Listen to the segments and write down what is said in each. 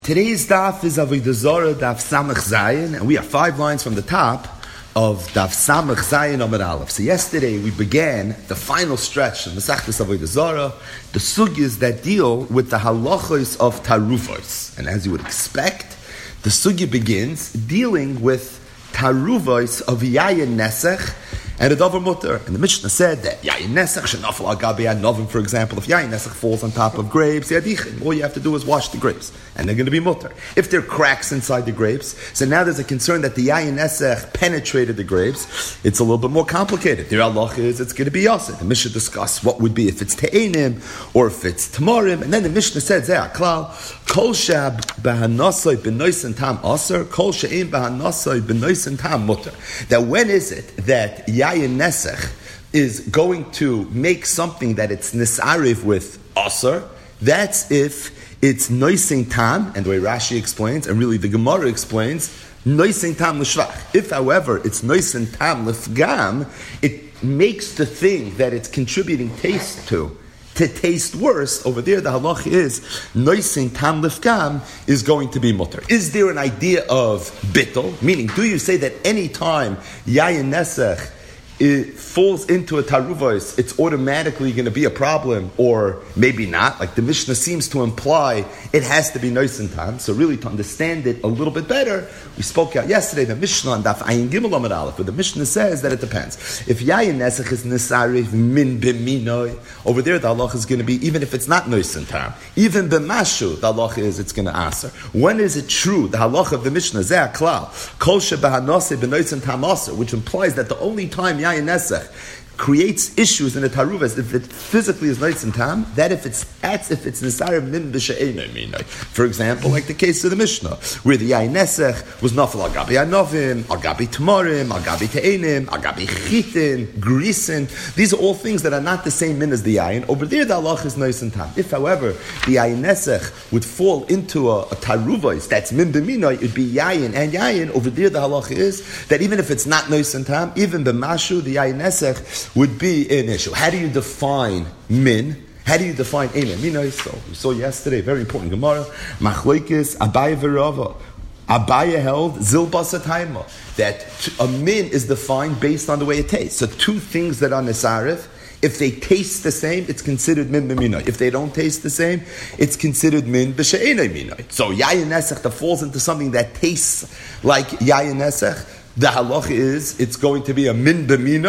Today's daf is Avodah Zarah daf Samach Zayin, and we are 5 lines from the top of daf Samach Zayin Amud Aleph. So yesterday we began the final stretch of Masechtas Avodah Zarah, the sugyas that deal with the halachos of taruvos. And as you would expect, the sugya begins dealing with taruvos of yayin nesech and a davar mutter. And the Mishnah said that yayin nesech shenafal al gabi novim, for example, if yayin nesech falls on top of grapes, yadichin, all you have to do is wash the grapes, and they're going to be mutter. If there are cracks inside the grapes, so now there's a concern that the yayin nesech penetrated the grapes, it's a little bit more complicated. The halach is it's going to be yasid. The Mishnah discussed what would be if it's te'enim or if it's tamarim, and then the Mishnah said zeh klal kol shab b'hanasoi b'noisen tam aser, kol she'im b'hanasoi b'noisen tam mutter. That when is it that yayin nesech is going to make something that it's nisariv with aser? That's if it's noising tam, and the way Rashi explains, and really the Gemara explains, noising tam l'shvach. If, however, it's noising tam l'fgam, it makes the thing that it's contributing taste to taste worse. Over there, the halach is noising tam l'fgam is going to be mutter. Is there an idea of bittul? Meaning, do you say that any time yayin nesech it falls into a taruvos, it's automatically going to be a problem, or maybe not? Like the Mishnah seems to imply it has to be noisen time. So really, to understand it a little bit better, we spoke out yesterday the Mishnah on Daf Ayin Gimel Amud Aleph, where the Mishnah says that it depends. If yayin nesech is nisariv min b'minoi, over there the halach is going to be even if it's not noisen time, even b'mashu the halach is it's going to answer. When is it true? The halach of the Mishnah zeh klal kol shebahanase b'noisen tam aser, which implies that the only time yayin nesech creates issues in the taruvas if it physically is nice and tam, that if it's nisar min b'she'enoi minoi. For example, like the case of the Mishnah, where the yayin nesech was nafal al gabi anovim, al gabi tamarim, al gabi te'enim, al gabi chitin, grisin. These are all things that are not the same min as the yayin. Over there, the halach is nice and tam. If, however, the yayin nesech would fall into a taruvos that's min b'minoi, it'd be yayin and yayin. Over there, the halach is that even if it's not nice and tam, even b'mashu, the yayin nesech would be an issue. How do you define min? How do you define eina? So we saw yesterday, very important Gemara, Machlokes Abaye v'Rava. Abaye held zilbasa taima, that a min is defined based on the way it tastes. So two things that are nisarif, if they taste the same, it's considered min b'minoi. If they don't taste the same, it's considered min b'she'enoi minoi. So yayin nesech that falls into something that tastes like yayin nesech, the halach is it's going to be a min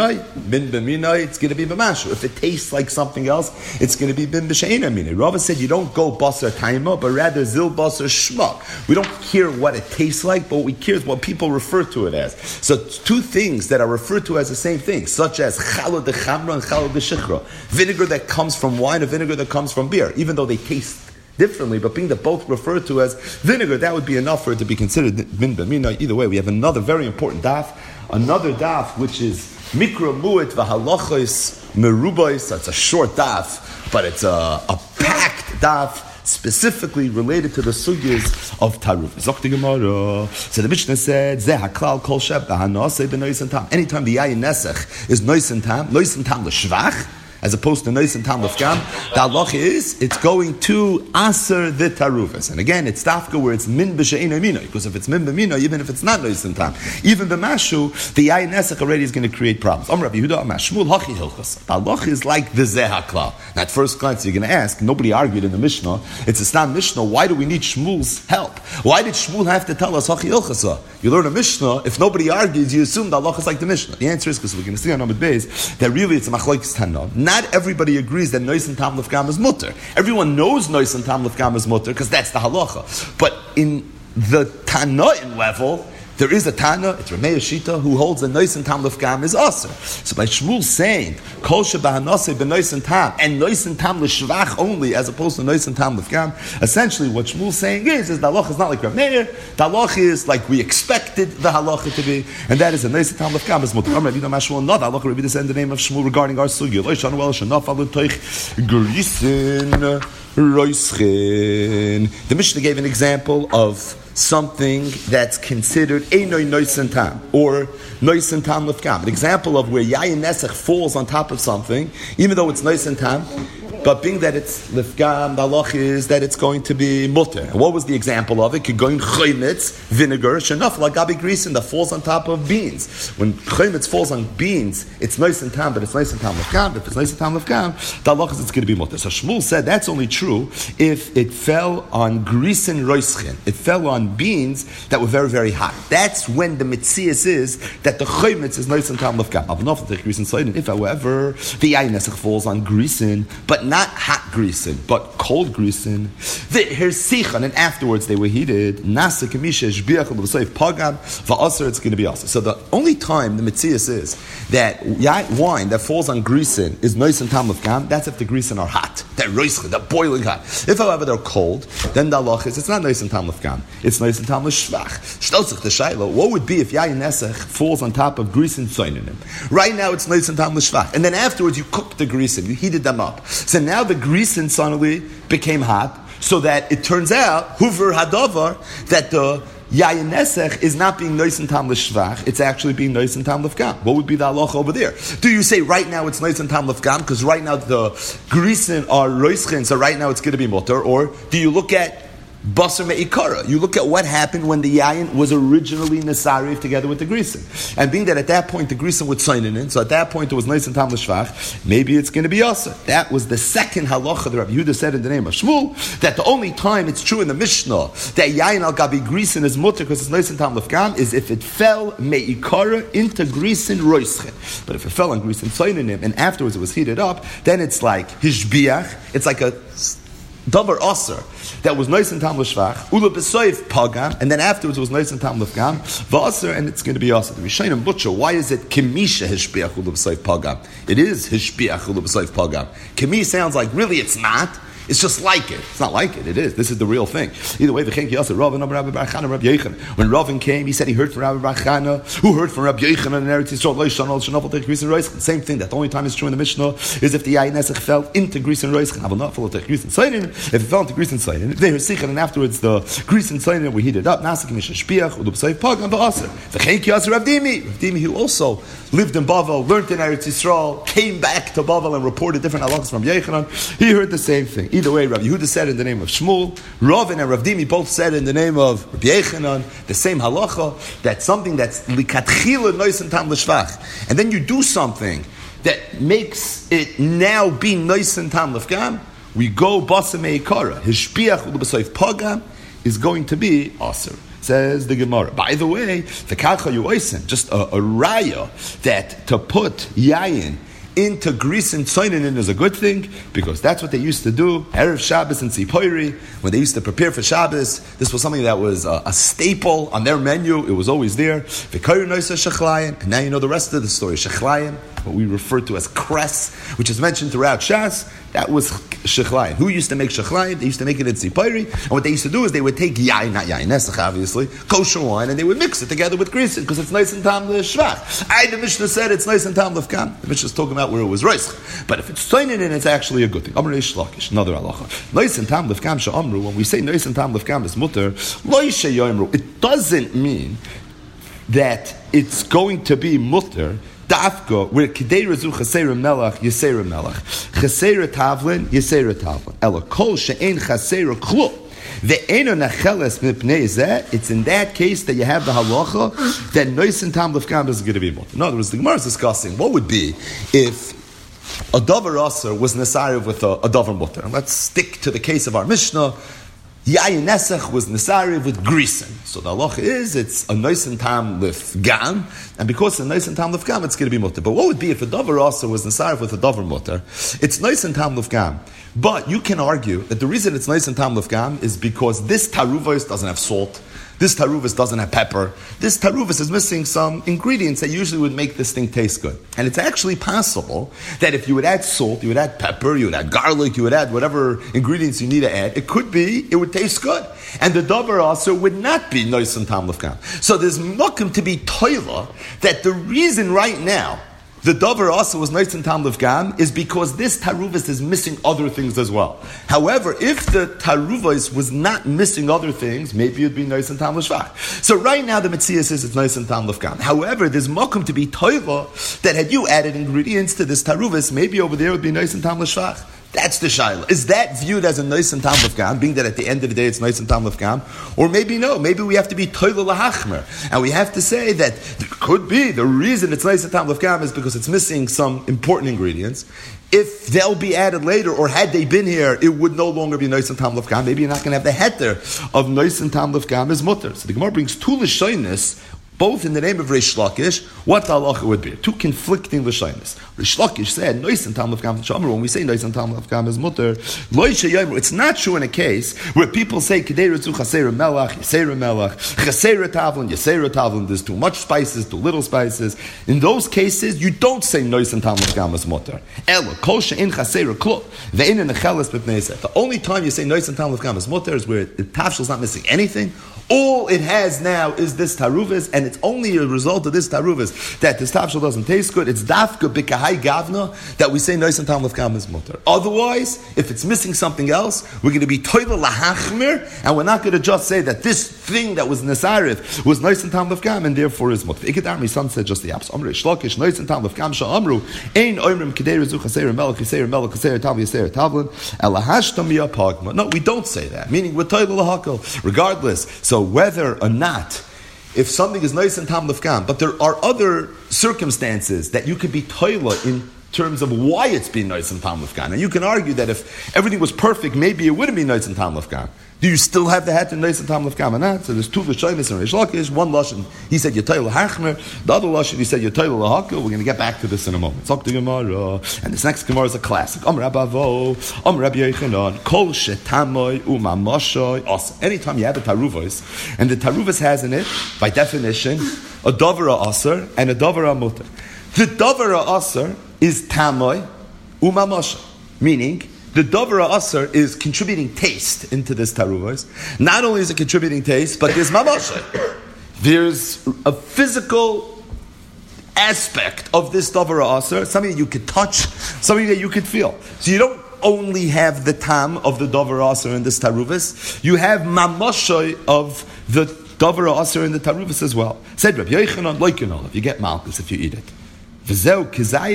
b'minoi, it's going to be b'mashu. If it tastes like something else, it's going to be min b'she'enoi minoi. Rava said you don't go basar taima, but rather zil basar shma. We don't care what it tastes like, but what we care is what people refer to it as. So two things that are referred to as the same thing, such as challah de chamra and challah de shichra. Vinegar that comes from wine and vinegar that comes from beer, even though they taste differently, but being that both referred to as vinegar, that would be enough for it to be considered min b'minoi. Either way, we have another very important daf, which is mikra mu'it v'halachos merubos. That's a short daf, but it's a packed daf, specifically related to the sugyas of taruf. Zok the Gemara. So the Mishnah said, "Zeh haklal kol sheb b'hanasei b'noisen tam." Anytime the yayin nesech is noisen tam l'shvach, as opposed to nois and tam l'fgam, the halach is it's going to aser the tarufas. And again, it's tafka where it's min b'she'enoi minoi, because if it's min b'minoi, even if it's not nois and tam, even b'mashu, the yayin nesech already is going to create problems. Rabbi Yehuda Amar Shmuel hachi hilchos. The halach is like the zeh haklal. Now, at first glance, you're going to ask, nobody argued in the Mishnah. It's a Stam Mishnah. Why do we need Shmuel's help? Why did Shmuel have to tell us hachi hilchos? You learn a Mishnah, if nobody argues, you assume the halach is like the Mishnah. The answer is, because we're going to see on Amud Beis, that really it's a machlokes tana. Not everybody agrees that nois and tam l'fgam is mutter. Everyone knows nois and tam l'fgam is mutter because that's the halacha. But in the Tanaim level, there is a Tana, it's Ramei Shita, who holds that nois and tam l'fgam is aser. So by Shmuel saying kol shebahanase b'nois and tam, and nois and tam l'shvach only, as opposed to nois and tam l'fgam, essentially what Shmuel's saying is the halacha is not like Rav Meir. The halacha is like we expected the halacha to be, and that is a nois and tam l'fgam is mutter. Rabbi Yehuda Amar Shmuel, not halacha. Rabbi Yehuda said in the name of Shmuel regarding our sugya. Lo yishanu el shenafal l'toich grisin roischin. The Mishnah gave an example of something that's considered einoi noisen tam, or noisen tam l'fgam. An example of where yayin nesech falls on top of something, even though it's noisen tam, But being that it's lifgam, the halach is that it's going to be mutter. And what was the example of it? Going chometz, vinegar, shenaf lagabi grisen that falls on top of beans. When chometz falls on beans, it's nice and tam, but it's nice and tam lifgam. If it's nice and tam lifgam, the halach is it's going to be mutter. So Shmuel said that's only true if it fell on grisen roischen. It fell on beans that were very, very hot. That's when the mitzias is that the chometz is nice and tam lifgam. If, however, the yayin nesach falls on grisen, but not hot grisen, but cold grisen, the hersichan, and afterwards they were heated. Nasa kamisha shbiach l'b'soif pagam va'aser. It's going to be aser. So the only time the mitzias is that wine that falls on grisen is nice and tam lifgam. That's if the grisen are hot. They're roischen, they're boiling hot. If, however, they're cold, then the halach is it's not nice and tam lifgam. It's nice and tam l'shvach. Shtotzich the shayla. What would be if yayin nesach falls on top of grisen tzoinim? Right now it's nice and tam l'shvach, and then afterwards you cooked the grisen, you heated them up. So now the grisen suddenly became hot, so that it turns out huver hadavar that the yayin nesach is not being nice and tam l'shvach, it's actually being nice and tam l'fgam. What would be the halacha over there? Do you say right now it's nice and tam l'fgam because right now the grisen are roischen, so right now it's going to be mutter, or do you look at basar me'ikara? You look at what happened when the yayin was originally nesariv together with the grisen, and being that at that point the grisen would sign in, so at that point it was nice and tam l'shvach, maybe it's going to be yasa. That was the second halacha that Rabbi Yehuda said in the name of Shmuel, that the only time it's true in the Mishnah that yayin al gabi grisen is mutter because it's nice and tam l'fgam is if it fell me'ikara into grisen roischen. But if it fell on grisen tzayninim and afterwards it was heated up, then it's like hishbiach, it's like a davar aser that was nice and tam l'shvach, ula b'soif pagam, and then afterwards it was nice and tam l'fgam, v'aser, and it's going to be aser. The Rishonim butcher, why is it kemisha hishbiach ula b'soif pagam? It is hishbiach ula b'soif pagam. Kemi sounds like really it's not. It's just like it. It's not like it. It is. This is the real thing. Either way, when Ravin came, he said he heard from Rabbi Bar Chana, who heard from Rabbi Yochanan and Eretz Yisrael. Same thing. That the only time it's true in the Mishnah is if the yayin nesach fell into Gris and Roisch. If it fell into Gris and Soinin, they were sicher, and afterwards the Gris and Soinin were heated up. Ravdimi, who also lived in Bavel, learned in Eretz Yisrael, came back to Bavel and reported different halachas from Yochanan. He heard the same thing. Either way, Rabbi Yehuda said in the name of Shmuel, Ravin and Ravdimi both said in the name of Rabbi Yochanan the same halacha, that something that's likatchila nois and tam l'shvach, and then you do something that makes it now be nois and tam l'fgam, we go basa me'ikara. Hishpiach u'b'soif pagam is going to be aser. Says the Gemara. By the way, the kalcha yuoisen, just a raya that to put yayin into Gris and Tzoinin is a good thing, because that's what they used to do. Erev Shabbos and Tzipoiri, when they used to prepare for Shabbos, this was something that was a staple on their menu. It was always there. And now you know the rest of the story. Shechlaim, what we refer to as cress, which is mentioned throughout Shas, that was shechlaim. Who used to make shechlaim? They used to make it in Tzipoiri, and what they used to do is they would take yayin, not yayin nesach obviously, kosher wine, and they would mix it together with Gris, because it's nice and tam l'shvach. The Mishnah said it's nice and tam l'fkam. The Mishnah is talking about where it was roisch. But if it's tzoinin, it's actually a good thing. Amr Reish Lakish, another halacha. Nice and tam l'fkam she'amru, when we say nice and tam l'fkam is mutter, lo yishayomru, it doesn't mean that it's going to be mutter dafka, where kidei rezu chaseira melach, yaseira melach. Chaseira tavlin, yaseira tavlin. Ela kol she'en chaseira klu. It's in that case that you have the halacha that nois and tam l'fkam is going to be mutter. In other words, the Gemara is discussing what would be if a davar aser was nesariv with a davar mutter. And let's stick to the case of our Mishnah. Yayin nesach was nesariv with grisen. So the halacha is it's a nois and tam l'fgam, and because it's a nois and tam l'fgam, it's going to be mutter. But what would be if a davar aser was nesariv with a davar mutter? It's nois and tam l'fgam. But you can argue that the reason it's nice and tam l'fgam is because this taruvos doesn't have salt, this taruvos doesn't have pepper, this taruvos is missing some ingredients that usually would make this thing taste good. And it's actually possible that if you would add salt, you would add pepper, you would add garlic, you would add whatever ingredients you need to add, it would taste good. And the davar also would not be nice and tam l'fgam. So there's makom to be toila that the reason right now the davar also was nice and tam l'fgam is because this taruvos is missing other things as well. However, if the taruvos was not missing other things, maybe it'd be nice and tam l'shvach. So right now the Metziah says it's nice and tam l'fgam. However, there's makom to be toiva that had you added ingredients to this taruvos, maybe over there it would be nice and tam l'shvach. That's the shaila. Is that viewed as a nice and tam lefgam, being that at the end of the day it's nice and tam lefgam? Or maybe no, maybe we have to be toilet lahachmer. And we have to say that there could be, the reason it's nice and tam lefgam is because it's missing some important ingredients. If they'll be added later, or had they been here, it would no longer be nice and tam lefgam. Maybe you're not going to have the heter of nice and tam lefgam as mutter. So the Gemara brings two l'shoynus, both in the name of Reish Lakish, what the halacha would be. Two conflicting l'shoynus. Reish Lakish said, nice and tam lefgam t'shamru. When we say nice and tam lefgam as mutter, lo yishayimru. It's not true in a case where people say, Kedei retzu chaseira melach, yaseira melach, chaseira tavlin, yaseira tavlin, there's too much spices, too little spices. In those cases, you don't say nice and tam lefgam as mutter. Ela, kol she'in chaseira klo, ve'in in necheles b'pnei zeh. The only time you say nice and tam lefgam as mutter is where the tafshil's not missing anything. All it has now is this taruvis, and it's only a result of this taruvis that this tafshil doesn't taste good. It's dafka b'kahai gavna that we say nice and tam lefgam is mutter. Otherwise, if it's missing something else, we're going to be toilet lahachmir, and we're not going to just say that this thing that was nesarif was nice and tam lefgam, and therefore is mutter. Ikadar, my son said just the opposite. Amr shlokish nice and tam lefgam sha'amru ein oimrim kedei rezu chaseir melech chaseir tavlin elahashtam pagma. No, we don't say that. Meaning we're toilet lahakol regardless. So whether or not, if something is nice and tam lefgam, but there are other circumstances that you could be toilet in terms of why it's being nice and tam lefgam. And you can argue that if everything was perfect, maybe it wouldn't be nice and tam lefgam. Do you still have the hat and nice and tam lefgam or not? So there's two l'shoynus and Reish Lakish. One lashon, he said yotayl lahachmer. The other lashon, he said yotayl lahakol. We're going to get back to this in a moment. Talk to Gemara, and this next Gemara is a classic. Amr Abavo, Amr Rabbi Yochanan, Kol shetamoy u'mamashoy asa. Anytime you have a taruvos, and the taruvos has in it, by definition, a davara aser and a davara mutter. The davara aser is tamoy u'mamashoy, meaning the davara aser is contributing taste into this taruvos. Not only is it contributing taste, but there's mamashay. There's a physical aspect of this davara aser, something that you could touch, something that you could feel. So you don't only have the tam of the davara aser in this taruvos, you have mamashay of the davara aser in the taruvos as well. Said Rabbi Yochanan, loikin if you get malchus if you eat it. Stating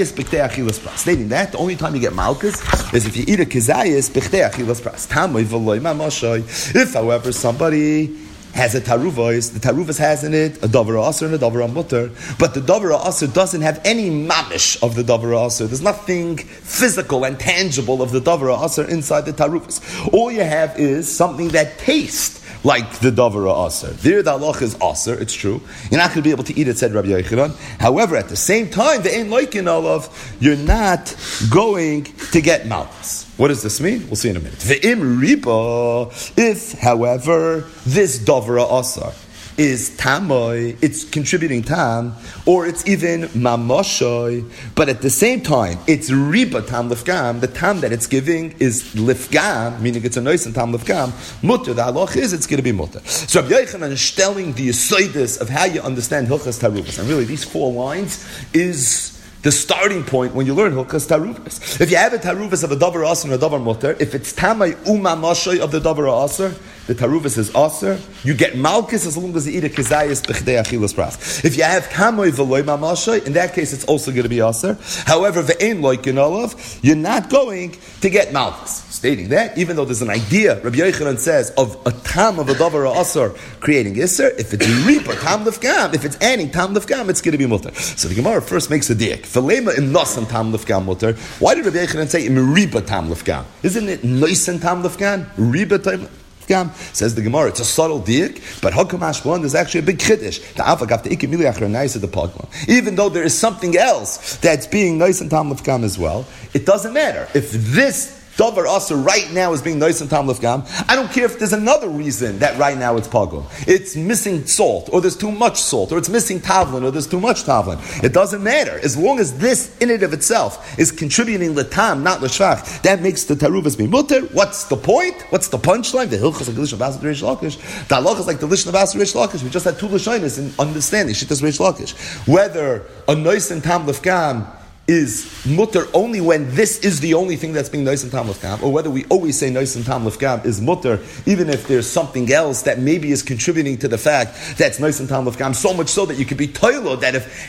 that the only time you get malchus is if you eat a kizayis b'chtei achilas pras. Tamoy v'loy mamashoy. If, however, somebody has a taruvos, the taruvos has in it a davara aser and a davara mutter, but the davara aser doesn't have any mamish of the davara aser. There's nothing physical and tangible of the davara aser inside the taruvos. All you have is something that tastes like the davara aser. There the halach is aser, it's true. You're not going to be able to eat it, said Rabbi Yochanan. However, at the same time, the ein loikin olav, you're not going to get malchus. What does this mean? We'll see in a minute. Ve'im riba, if, however, this davara aser is tamoy, it's contributing tam, or it's even mamoshoy, but at the same time, it's riba tam lifgam, the tam that it's giving is lifgam, meaning it's a nice and tam lifgam, mutter, the halach is it's going to be mutter. So Rabbi Yochanan is telling the yisoidus of how you understand Hilchas Taruvos, and really these 4 lines is the starting point when you learn Hilchas Taruvos. If you have a Taruvos of a davar aser and a davar mutter, if it's tamay u'mamashoy of the davar aser, the Taruvos is aser, you get malchus as long as you eat a kizayis b'chdei achilas pras. If you have tamay v'loy mamashoy, in that case it's also going to be aser. However, ve'ein loikin olav, you're not going to get malchus. Stating that, even though there's an idea, Rabbi Yochanan says, of a tam of a davar aser creating iser, if it's ripa tam lefgam, if it's any tam lefgam, it's going to be mutter. So the Gemara first makes a diak. V'lema im nosan tam lefgam mutter. Why did Rabbi Yochanan say im ripa tam lefgam? Isn't it noisen tam lefgam? Ripa tam lefgam? Says the Gemara, it's a subtle diak, but Hakam Ashkelon, there's actually a big chiddush. The Avak after Ikemili Achra Nice of the Pagma. Even though there is something else that's being nice and tam lefgam as well, it doesn't matter. If this davar aser right now is being nice and tam lefgam, I don't care if there's another reason that right now it's pagum. It's missing salt, or there's too much salt, or it's missing tavlin, or there's too much tavlin. It doesn't matter. As long as this in and of itself is contributing letam, not l'shvach, that makes the taruvas be mutter. What's the point? What's the punchline? The hilchas like the lishon of Asher Reish Lakish. The halach is like the lishon of Asher Reish Lakish. We just had 2 lashonos in understanding shittas Reish Lakish. Whether a nice and tam lefgam is mutter only when this is the only thing that's being nice and tam lefgam, or whether we always say nice and tam lefgam is mutter, even if there's something else that maybe is contributing to the fact that's nice and tam lefgam, so much so that you could be toilo that if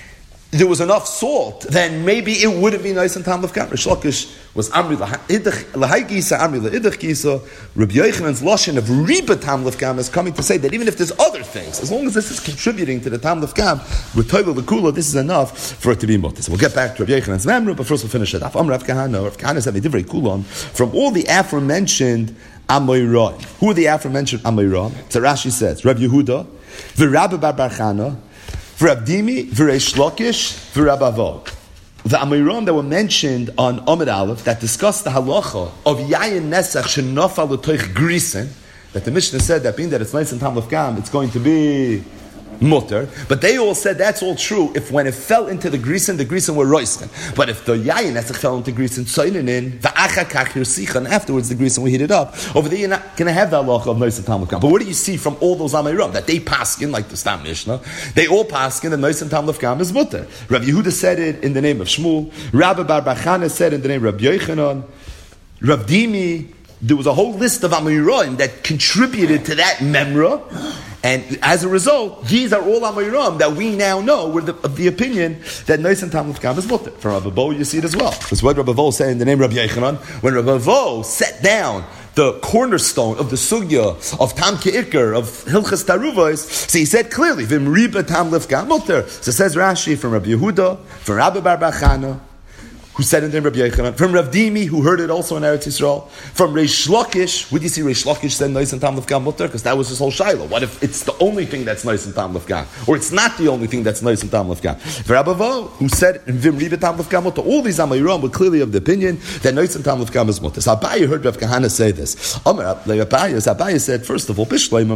there was enough salt, then maybe it wouldn't be nice and tam lefkam. Rish Lakish was amri lahai gisa, amri laidach gisa. Rabbi Yochanan's lashon of riba tam lefkam is coming to say that even if there's other things, as long as this is contributing to the tam lefkam, retoila lekula, this is enough for it to be mutter. So we'll get back to Rabbi Yochanan's memra, but first we'll finish it off. Rav Kahana. Rav Kahana said divrei kulon from all the aforementioned amoyra. Who are the aforementioned amoyra? So Rashi says Rabbi Yehuda, v'Rabbi bar bar Chana, v'Rabdimi, v'Reish Lakish, v'Rabavo. The Amiram that were mentioned on Amud Aleph that discussed the halacha of Yayin Nesach Shenafal L'Toich Grisen, that the Mishnah said that being that it's nice and tam lefkam, it's going to be mutter. But they all said that's all true if when it fell into the grisen were roisken. But if the Yayin Nesach fell into grisen, soilinin, v'achakach yirsichan, afterwards the grisen will heat it up. Over there you're not going to have the halacha of nice and tam lefkam. But what do you see from all those Amiram that they paskin like the Stam Mishnah? They all paskin that nice and tam lefkam is mutter. Rabbi Yehuda said it in the name of Shmuel. Rabbi Bar bar Chana said in the name of Rabbi Yochanan. Rav Dimi. There was a whole list of Amiram that contributed to that memra, and as a result, these are all Amiram that we now know were of the opinion that Nois and Tam Lefkam is mutter. From Rabbi Bo, you see it as well. That's what Rabbi Bo said in the name of Rabbi Yochanan. When Rabbi Bo set down the cornerstone of the sugya of Tam Ke'ikr, of Hilchas Taruvos, so he said clearly, Vim Riba Tam Lefkam mutter. So says Rashi from Rabbi Yehuda, from Rabbi Bar bar Chana, who said in the name of Rabbi Yochanan, from Rav Dimi, who heard it also in Eretz Yisrael, from Reish Lakish. Would you see Reish Lakish said nice and tam lefkam mutter? Because that was his whole shaila. What if it's the only thing that's nice and tam lefkam, or it's not the only thing that's nice and tam lefkam? For Rabbi who said in Vim Riba tam lefkam mutter, all these Amayram were clearly of the opinion that nice and tam lefkam is mutter. So Abaye heard Rav Kahana say this. Abaye said, first of all,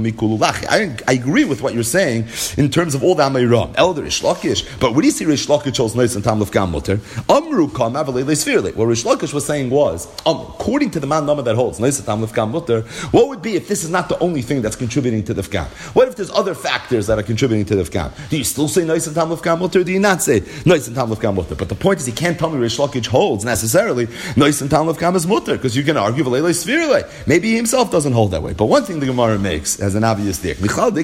I agree with what you're saying in terms of all the Amayram, elder Reish Lakish. But what do you see Reish Lakish chose nice and tam lefkam mutter? Amru kam. What Rish Lakish was saying was, according to the man Nama that holds, what would be if this is not the only thing that's contributing to the fkam? What if there's other factors that are contributing to the fkam? Do you still say Nois and Tam Lefkam Mutter, or do you not say Nois and Tam Lefkam Mutter? But the point is, you can't tell me Rish Lakish holds necessarily Nois and Tam Lefkam is Mutter, because you can argue maybe he himself doesn't hold that way. But one thing the Gemara makes as an obvious dick, I thought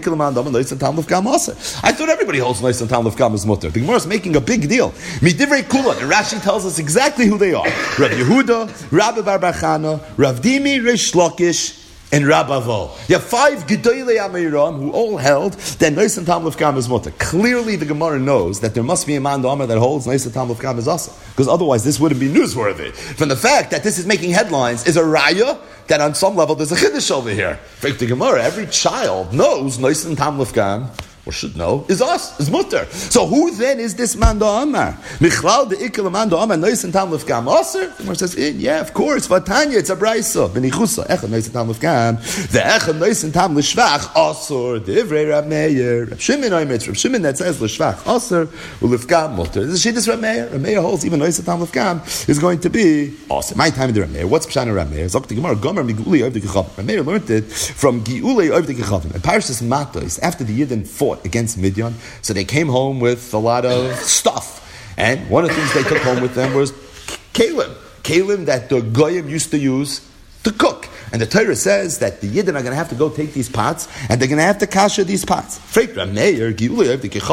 everybody holds Nois and Tam Lefkam is Mutter. The Gemara is making a big deal. Midivrei Kula, and Rashi tells us exactly who they are. Rav Yehuda, Rabbi Bar bar Chana, Rav Dimi, Reish Lakish, and Rabbi Vo. You have 5 Gedolei Amiram who all held that Nois and Tam Lefkam is mutter. Clearly the Gemara knows that there must be a man Dama that holds Nois and Tam Lefkam is asa. Because otherwise this wouldn't be newsworthy. From the fact that this is making headlines is a raya that on some level there's a chiddush over here. For the Gemara, every child knows Nois and Tam Lefkam, or should know, is us, is mutter. So who then is this man Amar? Michlal de Ikel man Amar Nois and Tam Lefkam Aser? The Gemara says, yeah, of course. Vatanya, it's a brayso. Benichusa echad Nois and Tam Lefkam. The echad Nois and Tam Leshvach Aser. The Ivrei Rab Meir. Rab Shimon Oimitz. Rab Shimon that says Leshvach Aser uLefkam mutter. This is Shidduch Rab Meir. Rab Meir holds even Nois and Tam Lefkam is going to be Aser. My time in the Rab Meir. What's Pshana Rab Meir? Zok the Gemara Gomer Miguli Oivdei Kechavim. Rab Meir learned it from Giulei Oivdei Kechavim. And Parshas Matos, after the Yidden fought against Midian, so they came home with a lot of stuff, and one of the things they took home with them was kalim that the goyim used to use to cook. And the Torah says that the Yidden are going to have to go take these pots, and they're going to have to kasher these pots. Why do you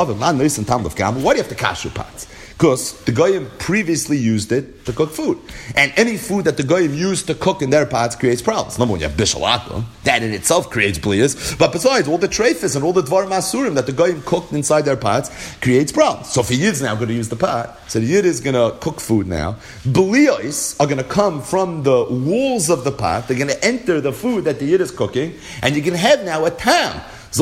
have to kasher pots? Because the Goyim previously used it to cook food. And any food that the Goyim used to cook in their pots creates problems. Number one, you have Bishalata. That in itself creates blias. But besides, all the treifis and all the dvar masurim that the Goyim cooked inside their pots creates problems. So if a Yid's now going to use the pot, so the Yid is going to cook food now. Blias are going to come from the walls of the pot. They're going to enter the food that the Yid is cooking. And you can have now a tam.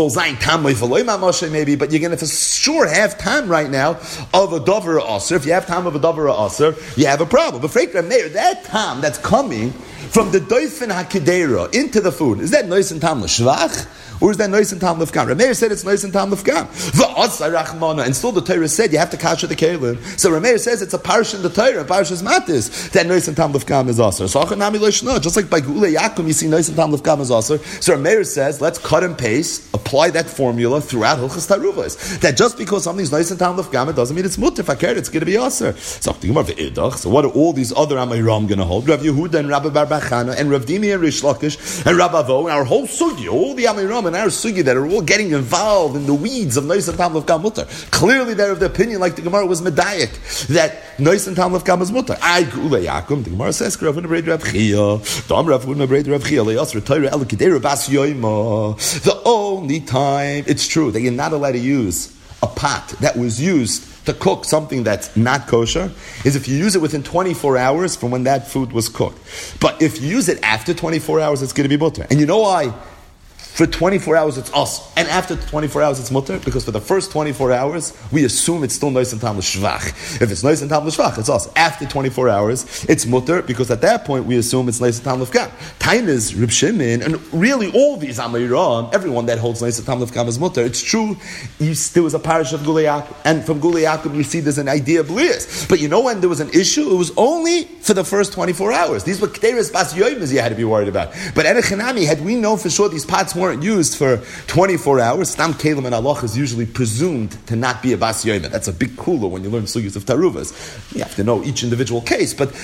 Maybe, but you're going to for sure have time right now of a dover aser. If you have time of a dover aser, you have a problem. But that time that's coming from the doifen hakidera into the food, is that nois and tam l'shvach? Or is that nois and tam lefkam? Rameir said it's nois and tam lefkam. And still the Torah said you have to kasher the kelim. So Rameir says it's a parsha in the Torah, parshas matis, that nois and tam lefkam is aser. So just like by Gulei Yakum, you see nois and tam lefkam is aser. So Rameir says let's cut and paste, apply that formula throughout Hilchas Taruvos. That just because something's nois and tam lefkam, it doesn't mean it's mutter. If I care, it's going to be aser. So what are all these other Amayram going to hold? Rav Yehuda and Rabbi Bar Bachana and Rav Dimi and Rish Lakish and Rav Avo and our whole sugi, all the Amiram and our sugi that are all getting involved in the weeds of Nois and Tam Lev Gam Mutter. Clearly they're of the opinion, like the Gemara was Medayik, that Nois and Tam Lev Gam is Mutter. I Gula Yakum, the Gemara says, Rav Unabred Rav Chia, Dam Rav Unabred Rav Chia, Le'asr Torah El Kedei Bas Yoima. The only time, it's true, that you're not allowed to use a pot that was used to cook something that's not kosher is if you use it within 24 hours from when that food was cooked. But if you use it after 24 hours, it's going to be mutter. And you know why? For 24 hours it's us, and after 24 hours it's mutter, because for the first 24 hours we assume it's still nois and tam l'shvach. If it's nois and tam l'shvach, it's us. After 24 hours it's mutter, because at that point we assume it's nois and tam l'fgam. Time is Reb Shimon, and really all these Amiram, everyone that holds nois and tam l'fgam is mutter. It's true, there was a parish of Gulei Yaakov, and from Gulei Yaakov we see there's an idea of blias. But you know when there was an issue, it was only for the first 24 hours. These were K'teres Bas Yoimas you had to be worried about. But Enechanami, had we known for sure these pots weren't used for 24 hours, Stam Kalim and Allah is usually presumed to not be a Bas Yoima. That's a big kula when you learn sugyas of Taruvas. You have to know each individual case, but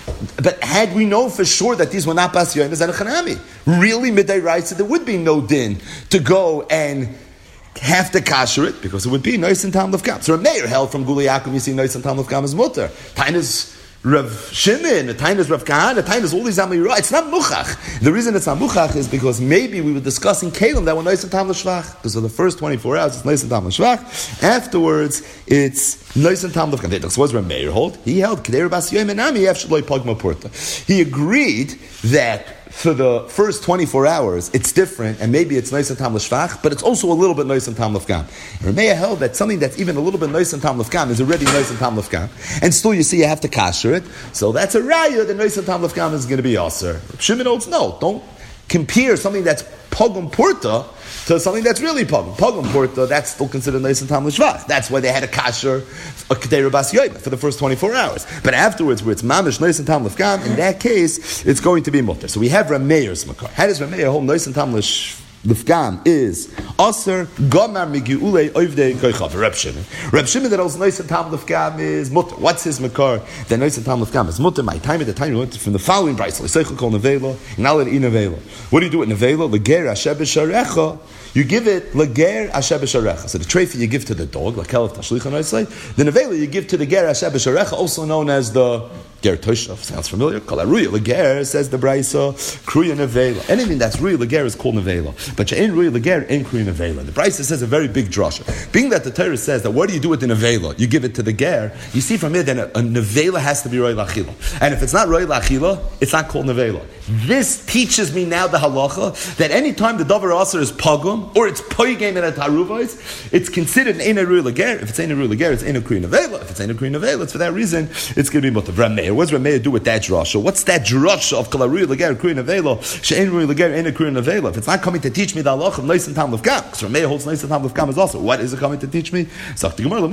had we known for sure that these were not Bas Yoimas and Chanami, really midday writes that there would be no din to go and have to kasher it, because it would be Nois and Tam Lefkam. So a mayor held from Gulei Yaakov, you see Nois and Tam Lefkam is mutter. Tain is Rav Shimon, the time is Rav Kahana, the time is all these Amirah. It's not Muchach. The reason it's not Muchach is because maybe we were discussing Kalim that were Nois and Tam L'Shvach. Because for the first 24 hours it's Nois and Tam L'Shvach. Afterwards it's Nois and Tam L'Shvach. So what does Rav Meir hold? He held Kedei Bas Yoim Enami Ef Shaloi Pagma Porta. He agreed that for the first 24 hours, it's different, and maybe it's Nois and Tam L'Shvach, but it's also a little bit Nois and Tam L'Fgam. Rameya held that something that's even a little bit Nois and Tam L'Fgam is already Nois and Tam L'Fgam, and still you see you have to kasher it, so that's a raya that Nois and Tam L'Fgam is going to be Aser. Shimon holds no, don't compare something that's Pogum Porta to something that's really Pogum. Pogum Porta, that's still considered Nois and Tam L'Shvach. That's why they had a kasher, a Kedei Bas Yoim for the first 24 hours. But afterwards, where it's Mamish, Nois and Tam L'Fgam, in that case, it's going to be Mutter. So we have Rameir's Makar. How does Rameir hold Nois and Tam L'Fgam is Aser Gomar Migiulei Oivdei Koichav. Reb Shimon. Reb Shimon that holds Nois and Tam L'Fgam is Mutter. What's his Makar? That Nois and Tam L'Fgam is Mutter. My time at the time we went from the following brayso. L'Seichel Kol Nevela, now let Nevela. What do you do with Nevela? L'Ger Asher B'Sharecha. You give it L'Ger Asher B'Sharecha. So the trophy you give to the dog, L'Kelev Tashlicha Noisei. The Nevela you give to the Ger Asher B'Sharecha, also known as the Ger Toshav. Sounds familiar? Kol Aruya L'Ger, says the brayso, Kruya Nevela. Anything that's Ruya L'Ger is called Nevela. But you ain't Ruya L'Ger, ain't Kruya Nevela. The brayso says a very big drasha. Being that the Torah says that what do you do with the Nevela? You give it to the Ger. You see from here that a Nevela has to be Roy L'Achila. And if it's not Roy L'Achila, it's not called Nevela. This teaches me now the halacha that any time the davar aser is pagum or it's poigem and a taruvos, it's considered an ena ruya lager. If it's ena ruya lager, it's ena kriya nevela. If it's ena kriya nevela, it's for that reason it's going to be mutter. Rameir, what does Rameir do with that drasha? What's that drasha of kala ruya lager kriya nevela? She'en ruya lager ena kriya nevela. If it's not coming to teach me the halacha of nois and tam lefgam, because Rameir holds nois and tam lefgam is also. What is it coming to teach me? It's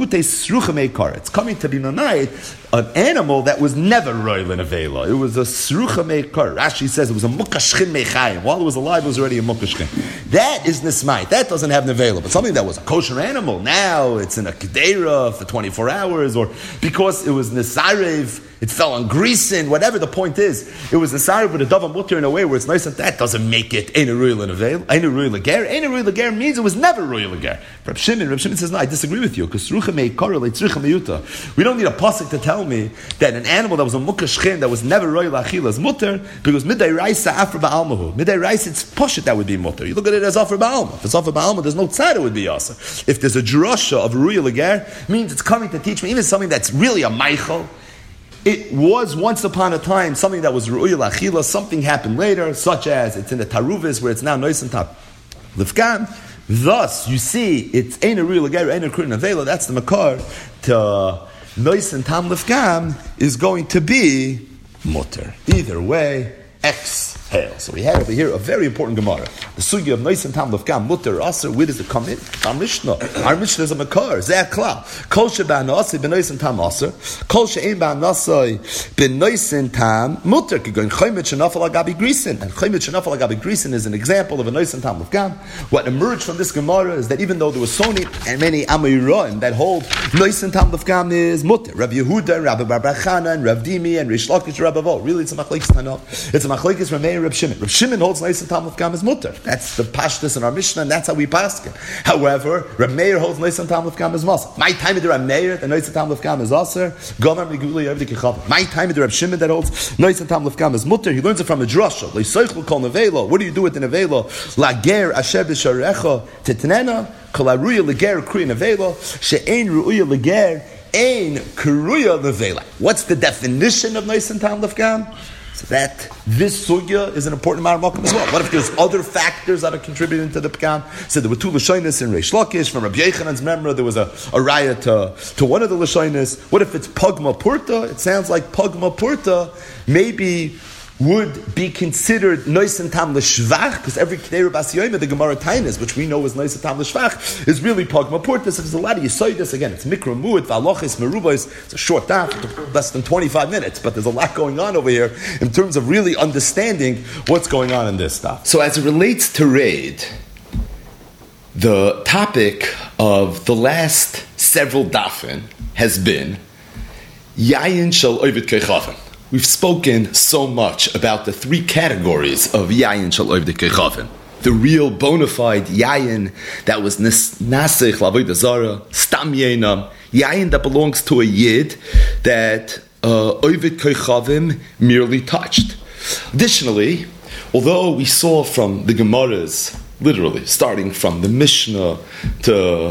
coming to be nanayit an animal that was never royal in nevela. It was a srucha meikar. Rashi says it was a mukashchin mechayim. While it was alive, it was already a mukashchin. That is nismai. That doesn't have nevela. But something that was a kosher animal, now it's in a kedera for 24 hours, or because it was nisarev, it fell on greasin, whatever the point is. It was nisarev with a davar mutter in a way where it's nice, and that doesn't make it ain't a royal in nevela. Ain't a royal lager. Ain't a royal lager means it was never royal lager. Reb Shimon says, no, I disagree with you, because srucha meikar like srucha meyuta. We don't need a pasuk to tell me that an animal that was a mukashchin that was never royal achila is mutter, because midday raisa after ba'almahu. Midday raisa, it's poshut that would be mutter. You look at it as after ba'alma. If it's after ba'alma, there's no tzad, it would be asa. If there's a drasha of royal lager, means it's coming to teach me even something that's really a meichel. It was once upon a time something that was ru'il achila. Something happened later, such as it's in the taruvis where it's now nois and tap lifkan. Thus, you see, it's ein a real lager, ein a kruin avela. That's the makar to nois and tam lifkan is going to be mutter. Either way, X hail. So we have over here a very important Gemara. The sugya of Nois and Tam Lefgam, Mutter, Aser, where does it come in? Our Mishnah. Our Mishnah is a Makar, Zeh Klal. Kol Sheba Nasi ben Nois and Tam Aser, Kol She'en Ba Nasi ben Nois and Tam, Mutter, Kigon Chaymet Shenafal Agabi Grisen. And Chaymet Shenafal Agabi Grisen is an example of a Nois and Tam Lefgam. What emerged from this Gemara is that even though there were so many Amayroim that hold Nois and Tam Lefgam is Mutter. Rav Yehuda, Rabbi Bar Chana, and Rav Dimi, and Rish Lakish, Rabbi Vo. Really, it's a Machlekes Tanah. It's a Machlekes Ramei and Reb Shimon. Reb Shimon holds Nois and Tam Lefgam as Mutter. That's the Pashtus in our Mishnah, and that's how we pass it. However, Reb Meir holds Nois and Tam Lefgam as Masa. My time of the Reb Meir, the Nois and Tam Lefgam is Aser. Gomer Meguli Yavdi Kechav. My time of the Reb Shimon that holds Nois and Tam Lefgam as Mutter. He learns it from a drasha. Leisoichlu kol nevelo. What do you do with the nevelo? Lager asher b'sharecha titnena kol aruya leger kri nevelo she'ein ruya leger ein kruya nevela. What's the definition of Nois and Tam Lefgam? So that this sugya is an important ma'amakam as well. What if there's other factors that are contributing to the pekam? So there were two lashonis in Reish Lakish. From Rabbi Yechanan's memra, there was a raya to one of the lashonis. What if it's pagma purta? It sounds like pagma purta maybe would be considered Nois and Tam L'Shvach, because every K'nei Bas Yoyma, the Gemara Tainis, which we know is Nois and Tam L'Shvach, is really Pagma Purta. So there's a lot of Yisoidus. Again, it's Mikra Mu'at, V'alochis, Merubos. It's a short daf, less than 25 minutes, but there's a lot going on over here in terms of really understanding what's going on in this stuff. So as it relates to Raid, the topic of the last several dafin has been Yayin Shel Ovid Kechavim. We've spoken so much about the three categories of Yayin Shel Oivdei Kechavim. The real bona fide Yayin that was Nasech L'Avodah Zarah, Stam Yainam, Yayin that belongs to a Yid that Oivdei Kechavim merely touched. Additionally, although we saw from the Gemaras, literally, starting from the Mishnah to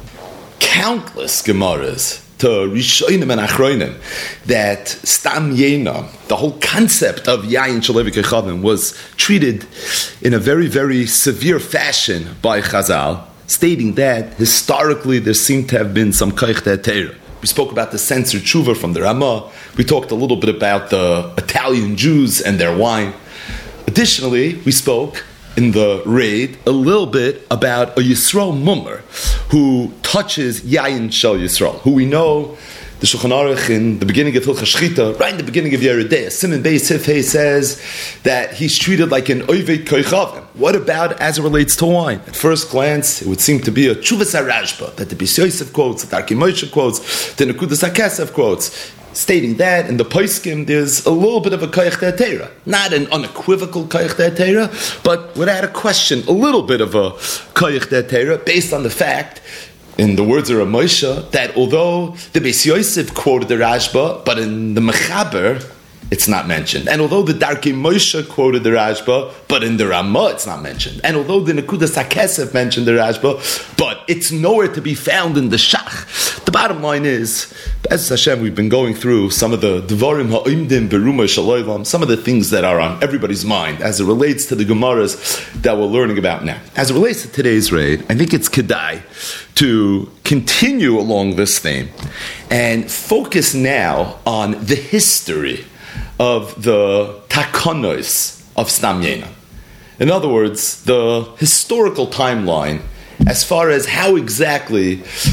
countless Gemaras, to Rishonim and Achronim, that Stam Yena, the whole concept of Yayin Shel Oivdei Kechavim, was treated in a very, very severe fashion by Chazal, stating that historically there seemed to have been some Koich Te'atera. We spoke about the censored tshuva from the Ramah. We talked a little bit about the Italian Jews and their wine. Additionally, we spoke in the raid a little bit about a Yisrael Mummer who touches Yayin Shel Yisrael, who we know the Shulchan Aruch in the beginning of Hilchos Shchita, right in the beginning of Yeridei, Siman Beis Hifhei says that he's treated like an Oivdei Kechavim. What about as it relates to wine? At first glance, it would seem to be a Tshuvas HaRashba that the Beis Yosef quotes, the Darkei Moshe quotes, the Nekudas HaKesef quotes, stating that in the Poskim there's a little bit of a Koich Te'atera. Not an unequivocal Koich Te'atera, but without a question, a little bit of a Koich Te'atera, based on the fact, in the words of Rav Moshe, that although the Beis Yosef quoted the Rashba, but in the Mechaber, it's not mentioned. And although the Darkei Moshe quoted the Rashba, but in the Ramah it's not mentioned. And although the Nekudas HaKesef mentioned the Rashba, but it's nowhere to be found in the Shach. The bottom line is, as Hashem, we've been going through some of the Devarim Ha'imdim Berumah Shaloivam, some of the things that are on everybody's mind as it relates to the Gemaras that we're learning about now. As it relates to today's raid, I think it's Kedai to continue along this theme and focus now on the history of the takonos of Stam Yena. In other words, the historical timeline as far as how exactly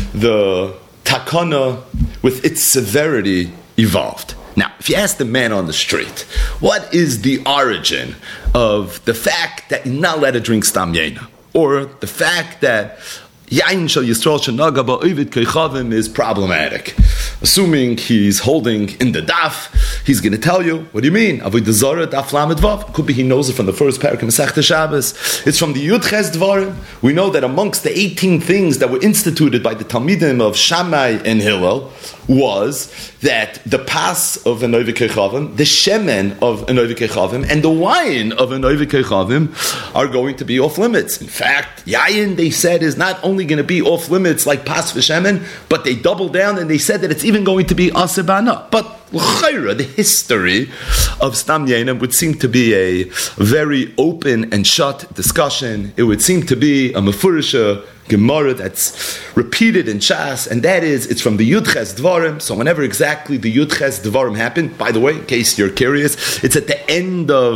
the takana with its severity evolved. Now, if you ask the man on the street, what is the origin of the fact that you're not allowed to drink Stam Yena? Or the fact that Yayin Shel Yisrael Shenaga Ba'Ovid Kechavim is problematic. Assuming he's holding in the daf, he's going to tell you, what do you mean? Avodah Zarah daf lamed vav. Could be he knows it from the first parak of Masechta Shabbos. It's from the Yud Ches Dvarim. We know that amongst the 18 things that were instituted by the Talmidim of Shammai and Hillel was that the pas of an Oivdei Kechavim, the shemen of an Oivdei Kechavim, and the wine of an Oivdei Kechavim are going to be off limits. In fact, Yayin, they said, is not only going to be off limits like pas v'shemen, but they doubled down and they said that it's even going to be asebana. But l'chayra, the history of Stam Yena would seem to be a very open and shut discussion. It would seem to be a mefurisha Gemara that's repeated in Shas, and that is, it's from the Yud Ches Dvarim. So whenever exactly the Yud Ches Dvarim happened, by the way, in case you're curious, it's at the end of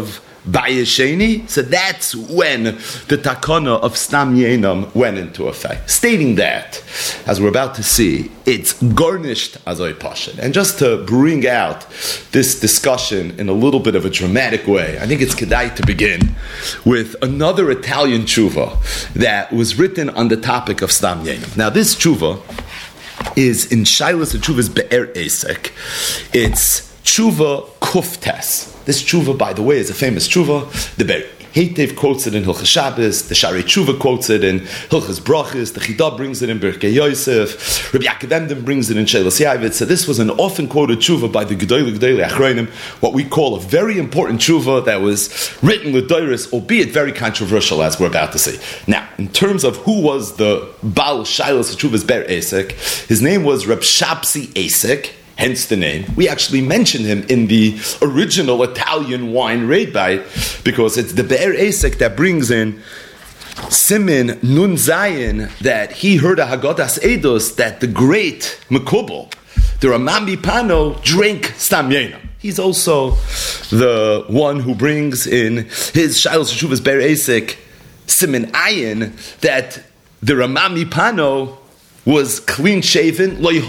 Bayesheni, so that's when the takana of Stam Yenam went into effect. Stating that, as we're about to see, it's garnished as a pashat. And just to bring out this discussion in a little bit of a dramatic way, I think it's kedai to begin with another Italian tshuva that was written on the topic of Stam Yenam. Now, this tshuva is in Shailas Tshuva's Be'er Esek. It's tshuva kuftes. This tshuva, by the way, is a famous tshuva. The Be'er Heitev quotes it in Hilchas Shabbos, the Sharei Tshuva quotes it in Hilchas Brachos, the Chida brings it in Birkei Yosef, Rabbi Yaakov Emden brings it in Sheilas Yavit. So this was an often quoted tshuva by the Gedolei Achronim, what we call a very important tshuva that was written l'doros, albeit very controversial, as we're about to see. Now, in terms of who was the Baal Shailas Tshuva's Ber Esek, his name was Reb Shapsi Esek, hence the name. We actually mentioned him in the original Italian wine raid bite because it's the Be'er Esek that brings in Simin Nun Zayin that he heard a Haggadas Eidos that the great Mekubal, the Ramami Pano, drank Stam Yenam. He's also the one who brings in his Shailas Teshuvas Be'er Esek Simin Ayin that the Ramami Pano was clean shaven. This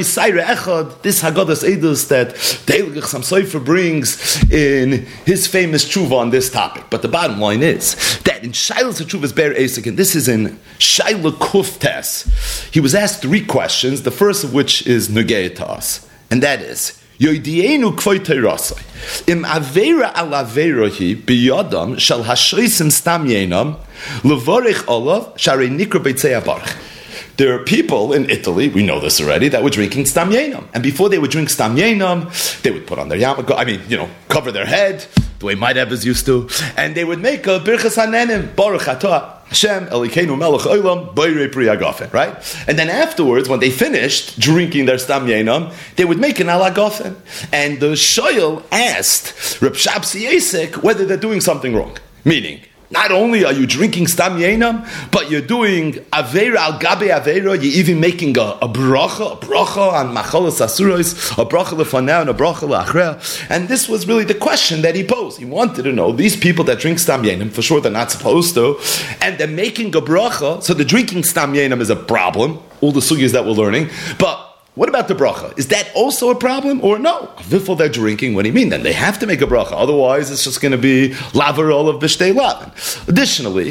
Haggadas Eidos that the Eilig Chassam Sofer brings in his famous tshuva on this topic. But the bottom line is that in Shailas Tshuva's Be'er Esek, and this is in Shaila Kuftes, he was asked 3 questions, the first of which is negei to us, and that is, Yoidienu kvoy teirasai. Im avera al averahi biyadam shal hashreisim stam yenam levorich olav sharei nikra beitzei abarch. There are people in Italy, we know this already, that were drinking Stam Yenam. And before they would drink Stam Yenam, they would put on their yarmulke, cover their head, the way my Rebbe's used to, and they would make a Birchas Hanenim, Baruch Atah Hashem, Elokeinu Melech Olam, Boirei Pri Hagafen, right? And then afterwards, when they finished drinking their Stam Yenam, they would make an Alagafen. And the Shoyal asked Reb Shapsi Esek whether they're doing something wrong. Meaning, not only are you drinking Stam Yenam, but you're doing Aveira al Gabe Aveira, you're even making a bracha on Machalas Asuros, a bracha lefanah and a bracha leachrea. And this was really the question that he posed. He wanted to know, these people that drink Stam Yenam, for sure they're not supposed to, and they're making a bracha, so the drinking Stam Yenam is a problem, all the sugyas that we're learning, but what about the bracha? Is that also a problem or no? Vifel they're drinking, what do you mean? Then they have to make a bracha. Otherwise, it's just going to be laver all of b'shtei lavin. Additionally,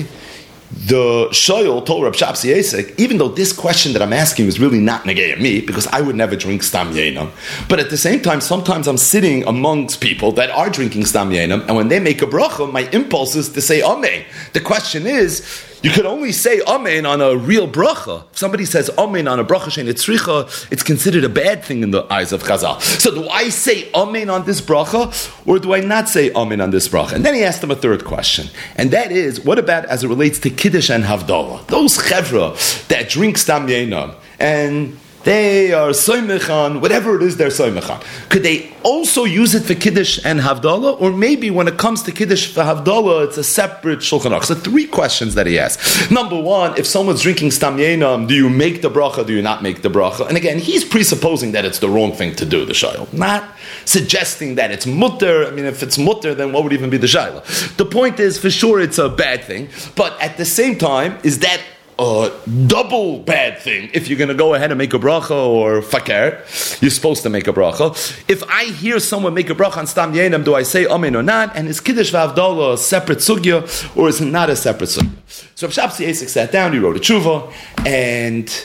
the Shoyal told Reb Shapsi Esek, even though this question that I'm asking is really not negei me, because I would never drink Stam Yenam, but at the same time, sometimes I'm sitting amongst people that are drinking Stam Yenam, and when they make a bracha, my impulse is to say Amen. The question is, you could only say Amen on a real bracha. If somebody says Amen on a bracha shein etzricha, it's considered a bad thing in the eyes of Chazal. So do I say Amen on this bracha, or do I not say Amen on this bracha? And then he asked him a third question, and that is, what about as it relates to Kiddush and Havdalah? Those chevra that drink Stam Yenam, and they are soymech on whatever it is they're soymech on. Could they also use it for Kiddush and Havdalah? Or maybe when it comes to Kiddush for Havdalah, it's a separate Shulchan Aruch. So 3 questions that he asked. Number 1, if someone's drinking Stam Yenam, do you make the bracha, do you not make the bracha? And again, he's presupposing that it's the wrong thing to do, the shayla. Not suggesting that it's mutter. I mean, if it's mutter, then what would even be the shayla? The point is, for sure, it's a bad thing. But at the same time, is that a double bad thing if you're going to go ahead and make a bracha or fakir? You're supposed to make a bracha. If I hear someone make a bracha on Stam Yenam, do I say Amen or not? And is Kiddush v'Havdalah a separate sugya or is it not a separate sugya? So Reb Shapsi Esek sat down, he wrote a tshuva, and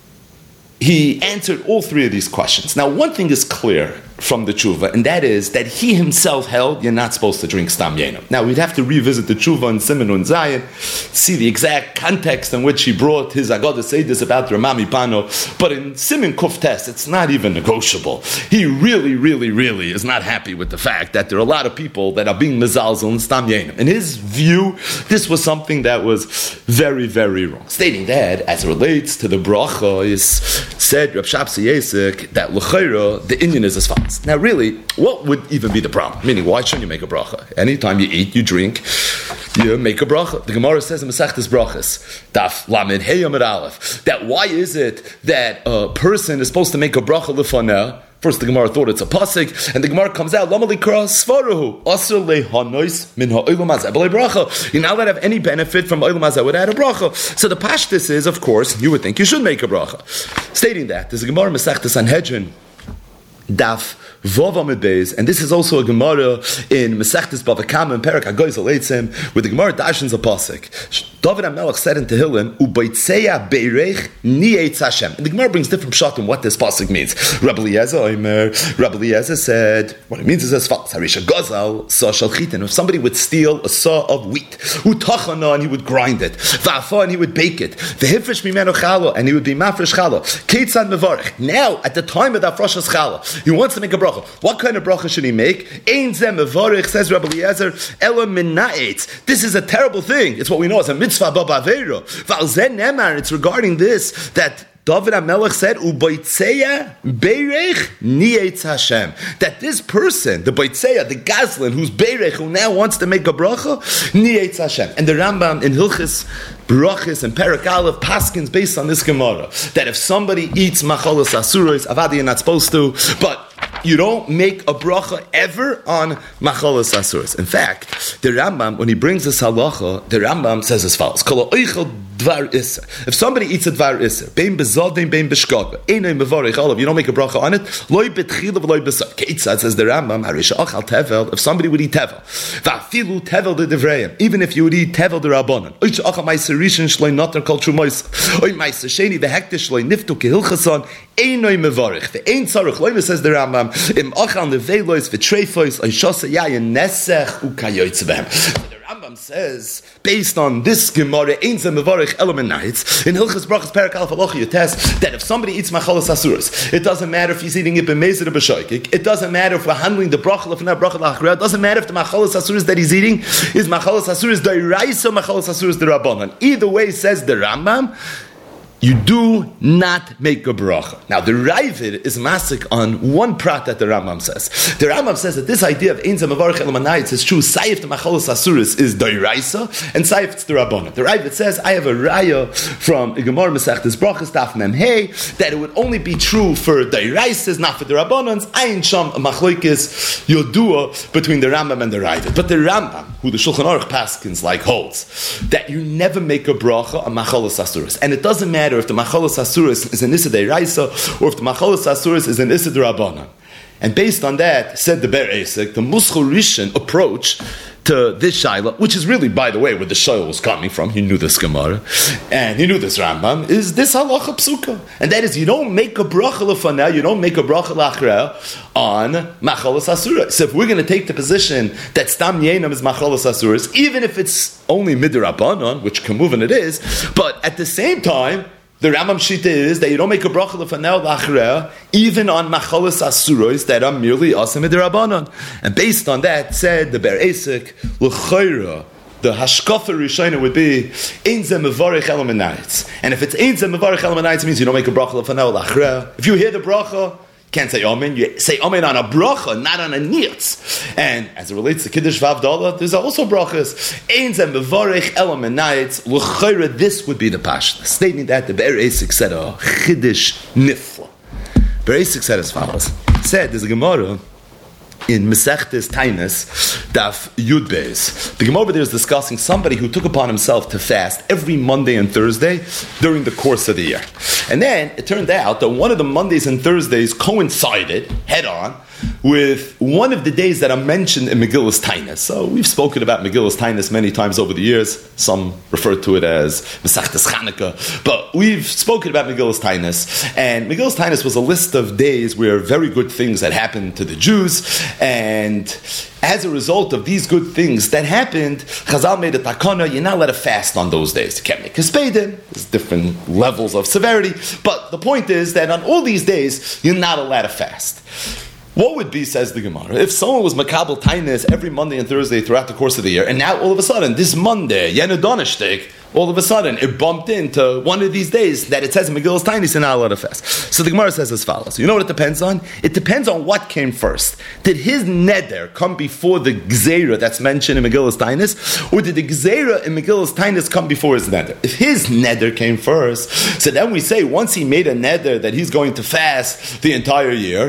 he answered all 3 of these questions. Now, one thing is clear from the tshuva, and that is that he himself held you're not supposed to drink Stam Yenam. Now, we'd have to revisit the tshuva in Siman Nun Zayin, see the exact context in which he brought his Haggadah Eidos about the Ramami Pano, but in Siman Kuftes, it's not even negotiable. He really, really, really is not happy with the fact that there are a lot of people that are being mezalzel in Stam Yenam. In his view, this was something that was very, very wrong. Stating that, as it relates to the bracha, is said Reb Shapsi Esek that l'chayra, the inyan is as follows. Now, really, what would even be the problem? Meaning, why shouldn't you make a bracha? Anytime you eat, you drink, you make a bracha. The Gemara says in Masechtas Brachos, Daf Lamed Hey Amud Aleph, that why is it that a person is supposed to make a bracha lefaneh First, the Gemara thought it's a pasuk, and the Gemara comes out, Lama likra svaruhu, asur lehanois min ha'olam hazeh b'lei bracha. You're not allowed to have any benefit from olam hazeh without a bracha. So the pashtus is, of course, you would think you should make a bracha. Stating that, there's a Gemara Masechta Sanhedrin, Daf Vav Amud Beis, and this is also a Gemara in Masechtas Bava Kama and Perek HaGoyzel Eitzim, where the Gemara dashens a pasuk. David HaMelech said in Tehillim, "Ubaytzeya beirech ni'etz Hashem." And the Gemara brings different pshat on what this pasuk means. Rabbi Eliezer said, what it means is as follows: Harisha Gazal sa shal chitin. If somebody would steal a saw of wheat, utachana, and he would grind it, va'afa, and he would bake it, v'hifresh mimenu challah, and he would be mafresh challah. Keitzad mevarech. Now, at the time of the afrashas challah, he wants to make a bracha. What kind of bracha should he make? Ein zeh mevarech, says Rabbi Eliezer, ela min na'etz. This is a terrible thing. It's what we know as a mitzvah b'aveiro. V'al zeh nemar. It's regarding this that David HaMelech said, "Ubaytzeya beirech ni'etz Hashem." That this person, the Baytzeya, the Gazlan, who's beirech, who now wants to make a bracha, ni'etz Hashem. And the Rambam in Hilchis Brachis and Perek Aleph paskins based on this Gemara that if somebody eats machalas asuros, avadi you're not supposed to, but you don't make a bracha ever on machalas asuros. In fact, the Rambam, when he brings this halacha, the Rambam says as follows: Kol oichel dvar iser. If somebody eats a dvar iser, bein bezadim, bein beshkaka, einay mevarich olav, you don't make a bracha on it. Loi betchila v'loi besad. Keitzad, says the Rambam, harisha achal tevel. If somebody would eat tevel, va'afilu tevel de devreim, even if you would eat tevel de rabbanon, oich achal ma'aser rishon shloi noter kol trumois, oich ma'aser sheni v'hektish shloi niftu kehilchason, einay mevarich. Ve'ein tzarich loime, says the Rambam, im achal nevelois v'treifois, oishasa yayin nesech ukayoytze behem. Rambam says, based on this Gemara, Ein Zeh Mevarich Elam Nights, in Hilchas Brachas Perek Aleph Halacha you test that if somebody eats machalas asuros, it doesn't matter if he's eating it b'mezid or b'shoikik, it doesn't matter if we're handling the bracha l'fnei bracha l'achra, it doesn't matter if the machalas asuros that he's eating is machalas asuros d'oraisa or machalas asuros d'rabbanan. Either way, says the Rambam, you do not make a bracha. Now, the Ravid is masik on one prat that the Rambam says. The Rambam says that this idea of Ein Zeh Mevarich Elam Hanayitz is true. Saif the Machalas Asuris is Doiraisa, and Saif it's the Rabbanah. The Ravid says, I have a raya from Gemara Masechtas Brachas Daf Mem Hey that it would only be true for Doiraisas, not for the Rabbanans. Ayin Sham a Machloikis Yodua between the Rambam and the Ravid. But the Rambam, who the Shulchan Aruch paskins like holds, that you never make a bracha on Machalas Asuris, and it doesn't matter if the machalas asuris is an issa deiraisa or if the machalas asuris is an issa derabbanan. And based on that, said the Ber Esek, the Muschel Rishon approach to this shaila, which is really, by the way, where the shaila was coming from. He knew this Gemara, and he knew this Rambam, is this halacha psuka. And that is, you don't make a bracha lefanah, you don't make a bracha lachra on machalas asura. So if we're going to take the position that stam yenam is machalas asuras, even if it's only midrabanan, which kamuvan it is, but at the same time, the Rambam Shita is that you don't make a bracha lefanel lachrea even on machalas asuros that are merely asim midrabanan. And based on that, said the Ber Esek l'chayra, the hashkafa rishayna would be Ein Zeh Mevarich Elam Hanayitz. And if it's Ein Zeh Mevarich Elam Hanayitz, it means you don't make a bracha lefanel lachrea. If you hear the bracha, can't say amen. You say amen on a bracha, not on a niyatz. And as it relates to Kiddush Vavdallah, there's also brachas. Ein Zeh Mevarich Elam Hanayitz. L'chayra, this would be the pashta. Stating that, the Ber Esek said a Chiddush nifla. Ber Esek said as follows. He said, there's a Gemara in Masechtes Tainus, Daf Yud Beis. The Gemara there is discussing somebody who took upon himself to fast every Monday and Thursday during the course of the year. And then it turned out that one of the Mondays and Thursdays coincided head on with one of the days that are mentioned in Megillus Tainus. So we've spoken about Megillus Tainus many times over the years. Some refer to it as Masechtes Chanukah, but we've spoken about Megillus Tainus. And Megillus Tainus was a list of days where very good things had happened to the Jews, and as a result of these good things that happened, Chazal made a takana, you're not allowed to fast on those days. You can't make kispedim, there's different levels of severity, but the point is that on all these days, you're not allowed to fast. What would be, says the Gemara, if someone was makabel tainus every Monday and Thursday throughout the course of the year, and now all of a sudden, this Monday, Yenadonishtik, all of a sudden, it bumped into one of these days that it says in Megillus Tainus, you're not allowed to fast. So the Gemara says as follows. You know what it depends on? It depends on what came first. Did his neder come before the gzeira that's mentioned in Megillus Tainus, or did the gzeira in Megillus Tainus come before his neder? If his neder came first, so then we say once he made a neder that he's going to fast the entire year,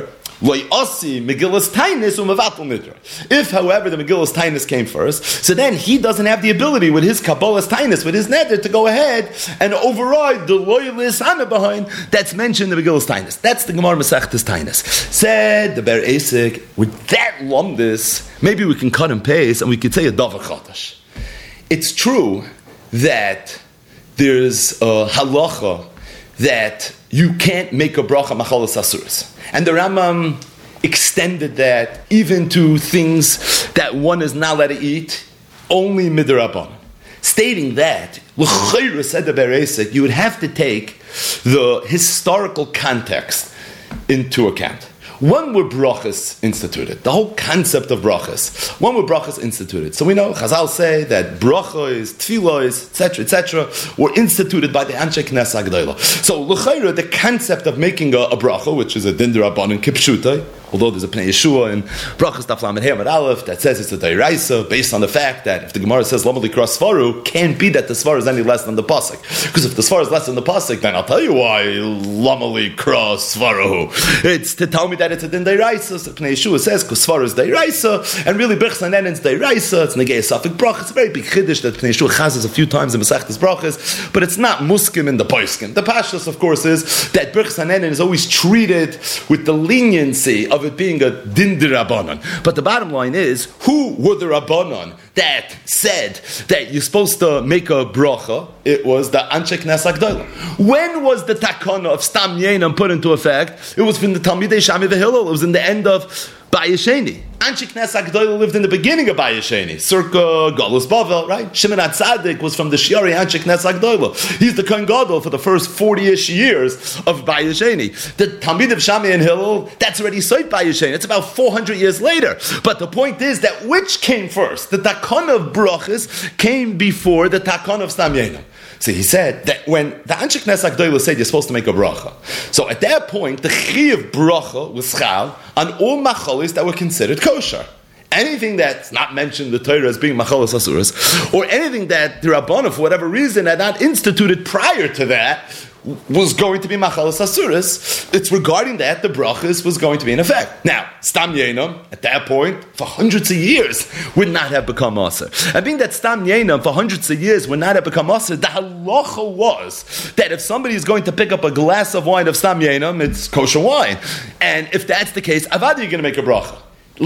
If, however, the Megillas Tainus came first, so then he doesn't have the ability with his Kabbalas Tainus, with his neder, to go ahead and override the loyalist Hana behind that's mentioned in the Megillas Tainus. That's the Gemara Masechtas Tainus. Said the Ber Esik, with that lumdis, maybe we can cut and paste and we could say a Davar Chatash. It's true that there's a halacha that you can't make a bracha machalas asuras. And the Rambam extended that even to things that one is not allowed to eat, only midrabanan. Stating that, l'chayra said the Ber Esik, you would have to take the historical context into account. When were brachas instituted? The whole concept of brachas. When were brachas instituted? So we know, Chazal say that brachas, tefillos, etc., were instituted by the Anshe Knesset Agdola. So, l'chayra, the concept of making a bracha, which is a din d'Rabbanan kipshutai, although there's a Pnei Yeshua in Brachas Daf Lamed Hey Amud Aleph that says it's a Dairaisa based on the fact that if the Gemara says Lama Likra Svaru, can't be that the Svar is any less than the Pasuk. Because if the Svar is less than the Pasuk, then I'll tell you why Lama Likra Svaru. It's to tell me that it's a Din Dairaisa. So Pnei Yeshua says because Svar is Dairaisa, and really Birchas Hanen is Dairaisa. It's Negei Safik Brach. It's a very big Chiddush that Pnei Yeshua chazes a few times in Masechtas Brachas, but it's not Muskim in the Poiskim. The Pashtus, of course, is that Birchas Hanen is always treated with the leniency of it being a din d'Rabbanan. But the bottom line is, who were the Rabbanan that said that you're supposed to make a bracha? It was the Anshe Knesset Agdola. When was the takana of Stam Yenam put into effect? It was from the Talmidei Shami v'Hillel. It was in the end of Bayesheni. Anshe Knesset Agdola lived in the beginning of Bayesheni, circa Galus Bavel, right? Shimon HaTzadik was from the Shiari Anshe Knesset Agdola. He's the Kohen Gadol for the first 40-ish years of Bayesheni. The Talmid of Shami and Hillel, that's already Soit Bayesheni. It's about 400 years later. But the point is that which came first? The takana of brachas came before the takana of Stam Yenam. So he said that when the Anshe Knesset Agdola said you're supposed to make a bracha, so at that point the chi of bracha was chal on all machalis that were considered kosher. Anything that's not mentioned in the Torah as being machalas asuras, or anything that the Rabbanah for whatever reason had not instituted prior to that, was going to be machalas asuras. It's regarding that the brachas was going to be in effect. Now, Stam Yenam, at that point, for hundreds of years, would not have become aser. And being that Stam Yenam for hundreds of years would not have become aser, the halacha was that if somebody is going to pick up a glass of wine of Stam Yenam, it's kosher wine. And if that's the case, avad you're going to make a bracha.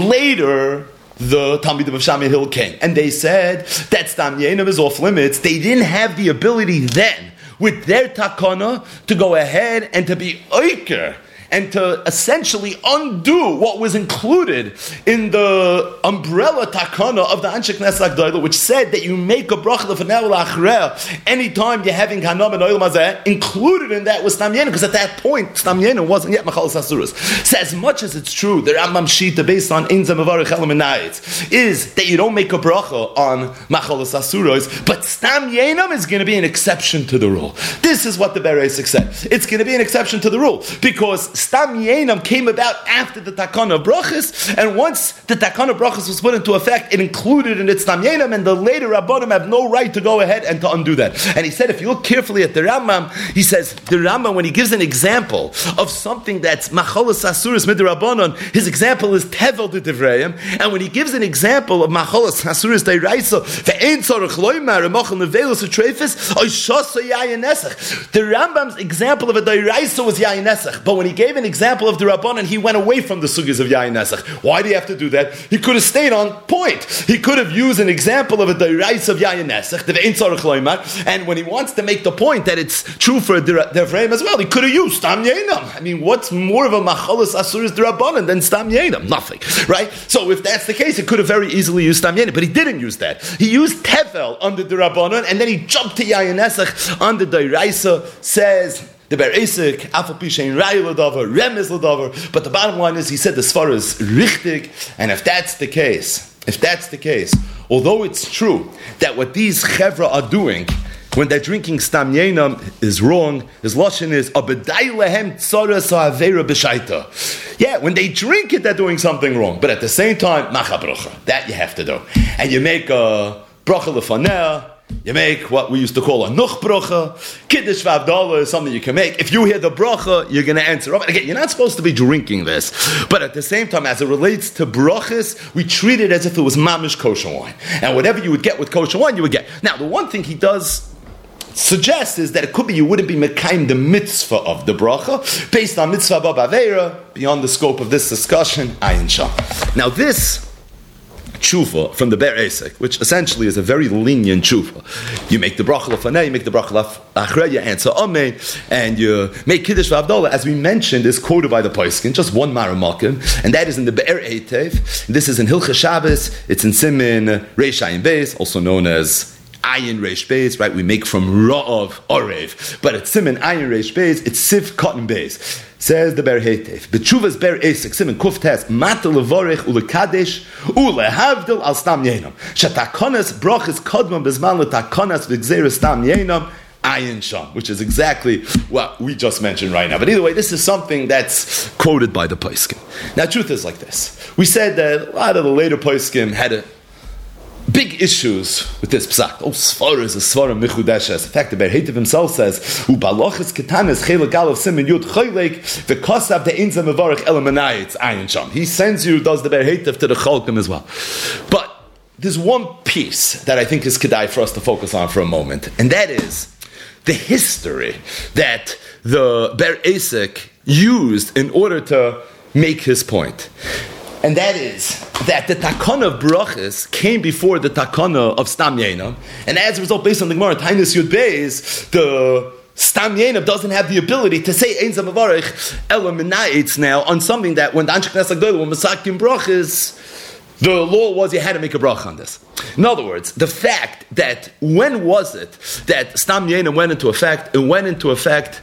Later, the Talmidim of Shami Hill came, and they said that Stam Yenam is off limits. They didn't have the ability then, with their takana, to go ahead and to be oiker and to essentially undo what was included in the umbrella takana of the Anshe Knesset Agdola, which said that you make a bracha l'fanei l'achrei anytime you're having hanam and oil mazeh. Included in that was Stam Yenam, because at that point Stam Yenam wasn't yet machalas asuras. So as much as it's true, the Rambam Shita based on Ein Zeh Mevarech Elam Enayitz is that you don't make a bracha on machalas asuras, but Stam Yenam is going to be an exception to the rule. This is what the Ber Esik said. It's going to be an exception to the rule because Stam Yenam came about after the takana of brachas, and once the takana of brachas was put into effect, it included in its Stam Yenam, and the later Rabbanim have no right to go ahead and to undo that. And he said, if you look carefully at the Rambam, he says, the Rambam, when he gives an example of something that's machalas asuras midrabanan, his example is tevel de devreim, and when he gives an example of machalas asuras deiraisa, ve'ein tzorach loymar emachal nevelos u'treifis, oishasa yayin nesach. The Rambam's example of a deiraisa was yayin nesach, but when he gave an example of the Rabbanan, he went away from the sugis of Yayin Nesach. Why do you have to do that? He could have stayed on point. He could have used an example of a Deirais of Yayin Nesach, the Ve'ein Tzorach Loymar, and when he wants to make the point that it's true for Devrayim as well, he could have used Stam Yenam. I mean, what's more of a Machalas Asuris Rabbanan than Stam Yenam? Nothing, right? So if that's the case, he could have very easily used Stam Yenam, but he didn't use that. He used Tevel under the Rabbanan, and then he jumped to Yayin Nesach under Deiraisa, says the Ber Esik, Afal Pi Shein Raya L'Davar, Remez L'Davar. But the bottom line is, he said the Svar is richtig, and if that's the case, although it's true that what these chevra are doing when they're drinking Stam Yenam is wrong, his lashon is Abedai Lehem Tzoras Ha'avera B'Shaita. Yeah, when they drink it, they're doing something wrong. But at the same time, Macha Bracha, that you have to do. And you make a Bracha L'Faneh, You make what we used to call a nuch bracha. Kiddush v'avdalah is something you can make. If you hear the bracha, you're going to answer. Again, you're not supposed to be drinking this. But at the same time, as it relates to brachas, we treat it as if it was mamish kosher wine. And whatever you would get with kosher wine, you would get. Now, the one thing he does suggest is that it could be you wouldn't be mekayim the mitzvah of the bracha, based on mitzvah b'aveira, beyond the scope of this discussion, ayin sham. Now, this tshuva from the Ber Esek, which essentially is a very lenient tshuva. You make the bracha lefanei, you make the bracha achrei, you answer amen, and you make kiddush v'avdalah, as we mentioned, is quoted by the Poskin, just one maramakim, and that is in the Be'er Eitev. This is in Hilchah Shabbos, it's in Simin Reish Ayin Beis, also known as Ayin Reish Beis, right? We make from Ra'ov Orev, but it's Simin Ayin Reish Beis, it's Siv Cotton Beis. Says the Ber Hetev, B'tshuvas Ber Esek, Simin Kuf Tes, Mata levorech ulekadesh ulehavdil al stam yenam. Shatakonas brachas kodman bezman letakonas v'gzeres stam yenam. Ayin Sham, which is exactly what we just mentioned right now. But either way, this is something that's quoted by the Poskim. Now, truth is like this. We said that a lot of the later Poskim had big issues with this psak. Oh, Svar is a Svar Mechudeshes. In fact, the Ber Hetev himself says, "Ubalochis ketanes chelak alav simin yud choylek v'kosav de'inza mevarich elamanai." It's Ayin Sham. He sends you, does the Ber Hetev, to the Cholkim as well. But there's one piece that I think is kedai for us to focus on for a moment, and that is the history that the Ber Esek used in order to make his point. And that is that the takana of brachas came before the takana of stam yenam, and as a result, based on the Gemara, Tainus Yud Beis, the stam yenam doesn't have the ability to say ein zamavarich ela minaitz now on something that when the Anshe Knesset Gdolah when masakim brachas, the law was you had to make a bracha on this. In other words, the fact that when was it that stam yenam went into effect? It went into effect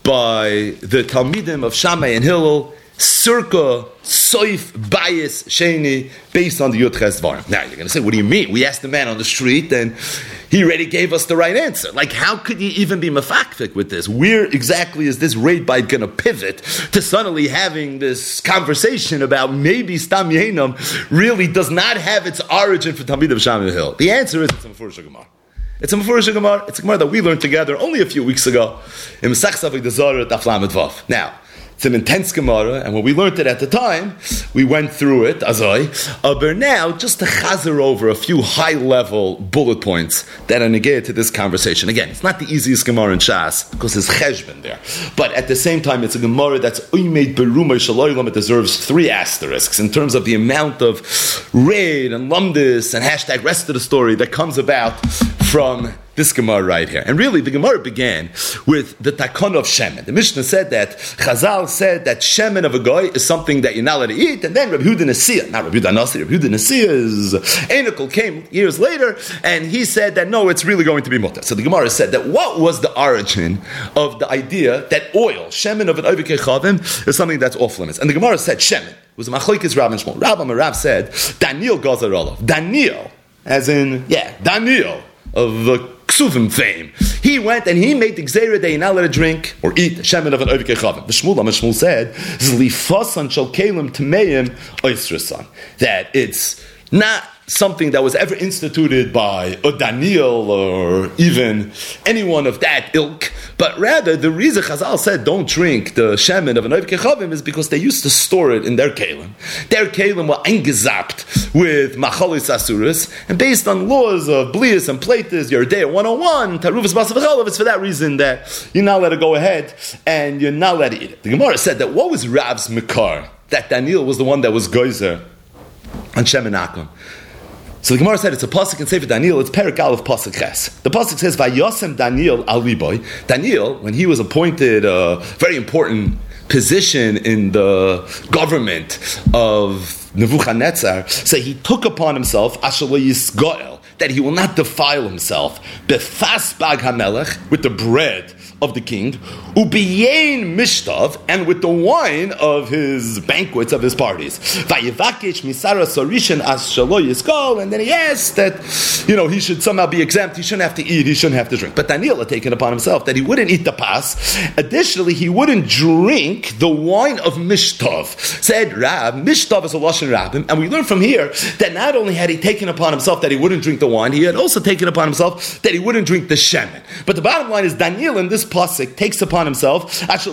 by the Talmidim of Shammai and Hillel, circa Soif Bayis Sheni, based on the Yud Ches Dvarim. Now you're going to say, what do you mean? We asked the man on the street and he already gave us the right answer. Like, how could you even be mafakfik with this? Where exactly is this raid bite going to pivot to suddenly having this conversation about maybe Stam Yenam really does not have its origin for Talmid of Shammai Hill? The answer is it's a Mefurish Gemara. It's a Mefurish Gemara. It's a Gemara that we learned together only a few weeks ago in Masech Savik Dezorah Daf Lamed Vav. Now, it's an intense Gemara, and when we learned it at the time, we went through it, azoi. But now, just to chazer over a few high-level bullet points that are negated to this conversation. Again, it's not the easiest Gemara in Shas, because there's cheshbon there. But at the same time, it's a Gemara that's oimed berumah shaloylam. It deserves 3 asterisks in terms of the amount of raid and lumdis and hashtag rest of the story that comes about from this Gemara right here. And really, the Gemara began with the takana of shemen. The Mishnah said that, Chazal said that shemen of a goy is something that you're not allowed to eat, and then Rabbi Yehuda Nasiya, not Rabbi Yehuda Nasi, Rabbi Yehuda Nasiya is Enokel, came years later, and he said that no, it's really going to be mutter. So the Gemara said that what was the origin of the idea that oil, shemen of an oivik chavim, is something that's off limits? And the Gemara said shemen. It was a machlokes Rav and Shmuel. Rav said, Daniel Gazar Olav. Daniel, as in, Daniel, of the Ksuvim fame. He went and he made the Gzeira that you're not allowed to drink or eat shemen of an oivik chavim. The Shmuel said, Zlifasan shal kelim tmeim oisrasan. That it's not something that was ever instituted by a Daniel or even anyone of that ilk, but rather the reason Chazal said don't drink the shemen of an oivik chavim is because they used to store it in their kelim. Their kelim were eingezapt with machalis asuris, and based on laws of blias and plaitis, your day 101, taruvas basav chalav, it's for that reason that you're not allowed to go ahead and you're not allowed to eat it. The Gemara said that what was Rav's Mikar? That Daniel was the one that was geyser on shemen akum. So the Gemara said it's a pasuk in Sefer Daniel. It's Perek Aleph pasuk Ches. The pasuk says, "Vayosem Daniel al liboy." Daniel, when he was appointed a very important position in the government of Nebuchadnezzar, so he took upon himself Asher lo yisgoel, that he will not defile himself befas bag hamelech, with the bread of the king, ubiyein mishtav, and with the wine of his banquets, of his parties. Vayevakesh misara sarishan as shalo yiskol, and then he asked that, he should somehow be exempt, he shouldn't have to eat, he shouldn't have to drink. But Daniel had taken upon himself that he wouldn't eat the pas. Additionally, he wouldn't drink the wine of mishtav. Said Rab, mishtav is a lashon rabbim, and we learn from here that not only had he taken upon himself that he wouldn't drink the wine, he had also taken upon himself that he wouldn't drink the shemen. But the bottom line is Daniel in this pasuk takes upon himself, says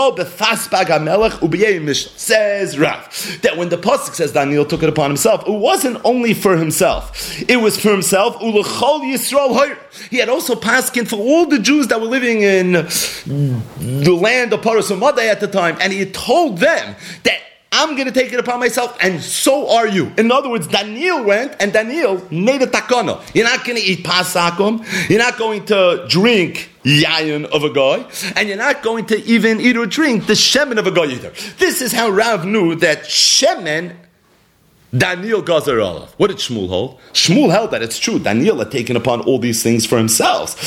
Rav, that when the pasuk says Daniel took it upon himself, it wasn't only for himself. It was for himself. He had also paskin for all the Jews that were living in the land of Paros Umadai at the time, and he had told them that I'm going to take it upon myself, and so are you. In other words, Daniel went, and Daniel made a takana. You're not going to eat pasakum, you're not going to drink yayin of a guy, and you're not going to even eat or drink the shemen of a guy either. This is how Rav knew that shemen Daniel Gazer Olav. What did Shmuel hold? Shmuel held that it's true. Daniel had taken upon all these things for himself.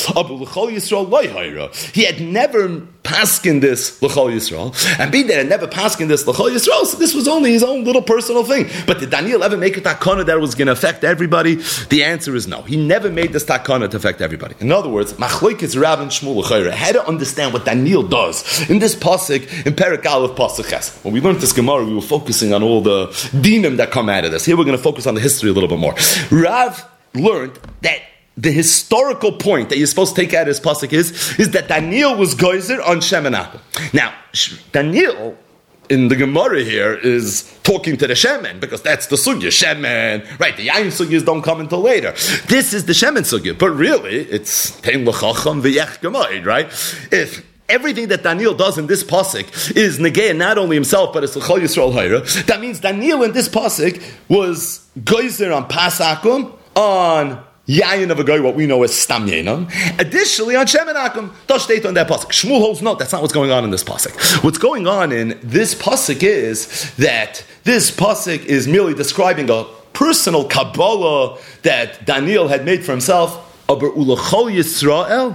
He had never paskin this l'chol Yisrael, and being that had never paskin this l'chol Yisrael, so this was only his own little personal thing. But did Daniel ever make a takana that was going to affect everybody? The answer is no. He never made this takana to affect everybody. In other words, machlokes Rav and Shmuel l'chayra had to understand what Daniel does in this pasuk in Perek Aleph pasuk Ches. When we learned this Gemara, we were focusing on all the dinim that come out of this. Here we're going to focus on the history a little bit more. Rav learned that the historical point that you're supposed to take out of this pasuk is that Daniel was geyser on Shemen Akum. Now, Daniel in the Gemara here is talking to the Shemen, because that's the sugya, Shemen, right? The Yain sugyas don't come until later. This is the Shemen sugya, but really, it's Tein L'chacham V'yech Gemoid, right? If everything that Daniel does in this pasuk is negay not only himself, but it's l'chol Yisrael hayra, that means Daniel in this pasuk was geyser on pasakum, on yayin of a guy, what we know as stam yainam. Additionally, on shemen akum, does state on that pasuk. Shmuel holds no, that's not what's going on in this pasuk. What's going on in this pasuk is that this pasuk is merely describing a personal kabbalah that Daniel had made for himself. Aber ulachol Yisrael.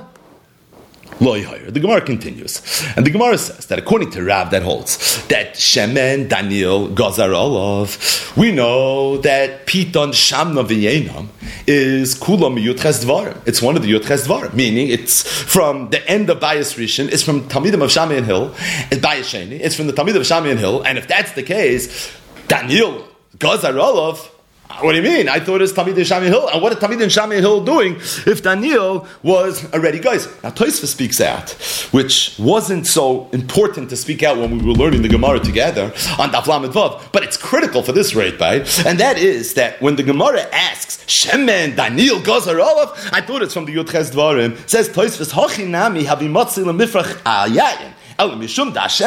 The Gemara continues, and the Gemara says that according to Rav, that holds that Shemen, Daniel, Gazar Olav, we know that Piton Shamna V'Yenam is Kulam Yutches Dvarim. It's one of the Yutches Dvarim, meaning it's from the end of Bayis Rishon, it's from Talmidim of Shammai and Hill, and Bayis Sheni, it's from the Talmidim of Shammai and Hill, and if that's the case, Daniel, Gazar Olav, what do you mean? I thought it was Talmid and Shammai Hill. And what are Talmid and Shammai Hill doing if Daniel was already guys? Now Tosfos speaks out, which wasn't so important to speak out when we were learning the Gemara together on Daf Lamed Vav, but it's critical for this rate, right? And that is that when the Gemara asks Shemen, Daniel, Gazar, Olav, I thought it's from the Yud Ches Dvarim. Says Tosfos Hachinami Havi Matzil Mifrach Ayayin. This is the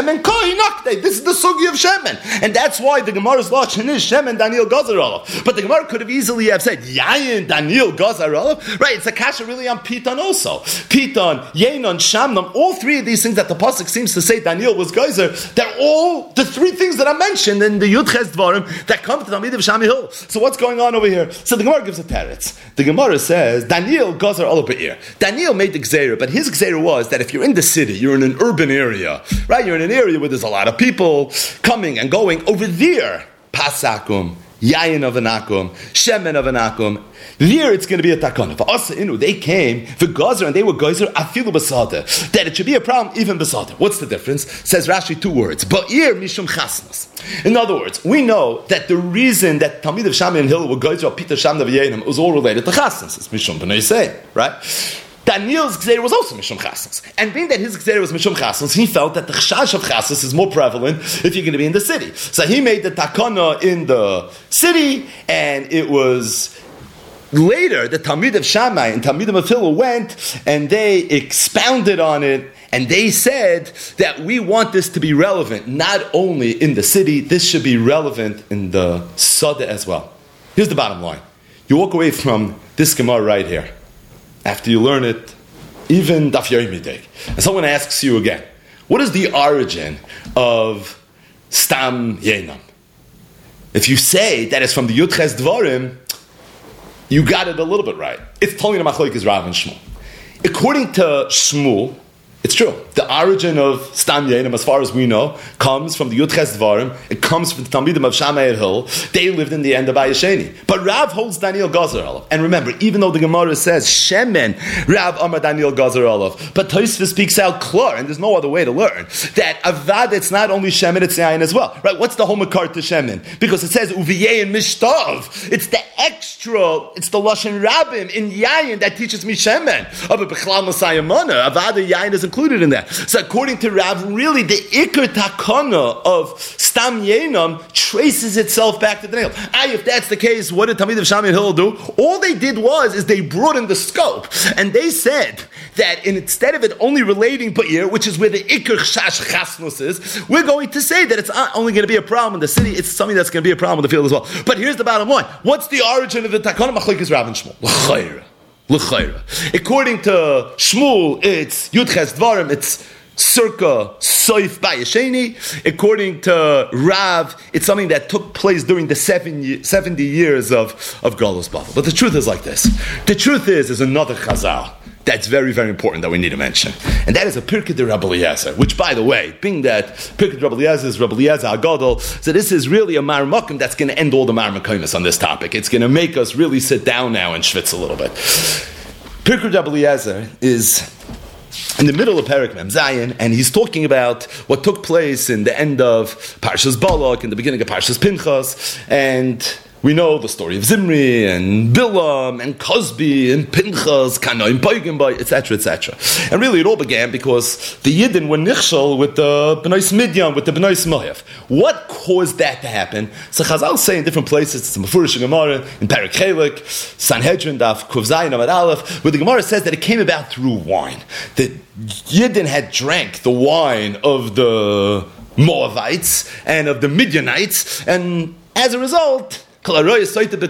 sugi of Shemen, and that's why the Gemara's lashon is Shemen Daniel Gazar Olav. But the Gemara could have easily have said Yayin Daniel Gazar Olav. Right? It's a kasha really on Piton also. Piton, Yainon, Shamnam. All three of these things that the pasuk seems to say Daniel was Geyser. They're all the three things that I mentioned in the Yud Ches Dvarim that come to the Talmid of Shammai Hill. So what's going on over here? So the Gemara gives a teretz. The Gemara says Daniel Gazar Olav Be'ir. Daniel made the gzeira, but his gzeira was that if you're in the city, you're in an urban area. Right, you're in an area where there's a lot of people coming and going. Over there, pasakum, yayin of anakum, shemen of anakum. There, it's going to be a takana. For us, they came for Gazer and they were Gazer afilu basada. That it should be a problem even basada. What's the difference? Says Rashi two words. Ba'ir mishum chasnas. In other words, we know that the reason that Talmid of Shammai and Hill were Gazer Peter Shamna v'Yenim was all related to chasnas. It's mishum b'nei say, right? Daniel's gzeira was also mishum chasnas, and being that his gzeira was mishum chasnas, he felt that the chash of chasnas is more prevalent if you're going to be in the city. So he made the takana in the city, and it was later the Talmid of Shammai and Talmidim of Hillel went and they expounded on it, and they said that we want this to be relevant not only in the city, this should be relevant in the Sada as well. Here's the bottom line: you walk away from this Gemara right here. After you learn it, even Daf Yomi Midek, and someone asks you again, what is the origin of Stam Yenam? If you say that it's from the Yud Ches Dvarim, you got it a little bit right. It's Talmid Machlokes Rav and Shmuel. According to Shmuel, It's true. The origin of Stam Yenim, as far as we know, comes from the Yud Ches Dvarim. It comes from the Talmidim of Shammai Hill. They lived in the end of Ayasheni. But Rav holds Daniel Gazer Olav. And remember, even though the Gemara says Shemen, Rav Amar Daniel Gazer Olav, but Tosfos speaks out klar, and there's no other way to learn that Avad, it's not only Shemen, it's Yayin as well. Right? What's the whole makar to Shemen? Because it says Uviyeh and Mishtav. It's the extra, it's the Lashon Rabbim in Yayin that teaches me Shemen. But Bechlal Masayah Mana, Avad Yayin is included in that. So according to Rav, really the Iker Takana of Stam Yenam traces itself back to the nail. If that's the case, what did Talmid of Shammai Hill do? All they did was they broadened the scope. And they said that instead of it only relating Ba'ir, which is where the Iker Shash Chasnus is, we're going to say that it's not only going to be a problem in the city, it's something that's going to be a problem in the field as well. But here's the bottom line. What's the origin of the Takana? Machlokes Rav and Shmuel. L'chayra. According to Shmuel, it's Yud Ches Dvarim, it's circa Soif Bayesheni. According to Rav, it's something that took place during the 70 years of Galus Bavel. But the truth is like this. The truth is another Chazal that's very, very important that we need to mention. And that is a Pirkei de Rabbi Eliezer, which, by the way, being that Pirkei de Rabbi Eliezer is Rabbi Eliezer HaGadol, so this is really a Mar Makom that's going to end all the Mar Makomis on this topic. It's going to make us really sit down now and schwitz a little bit. Pirkei de Rabbi Eliezer is in the middle of Perek Mem Zayin, and he's talking about what took place in the end of Parshas Balak, in the beginning of Parshas Pinchas, and we know the story of Zimri and Bilam and Cosby and Pinchas, Kanoim Poigenboy, etc., etc. And really it all began because the Yidden were nichshel with the B'nai Midian, with the B'nai Moav. What caused that to happen? So Chazal say in different places, it's in Mefurish Gemara, in Perek Chelik, Sanhedrin, Daf Kuv Zayin Amud Aleph, where the Gemara says that it came about through wine. The Yidden had drank the wine of the Moavites and of the Midianites, and as a result, this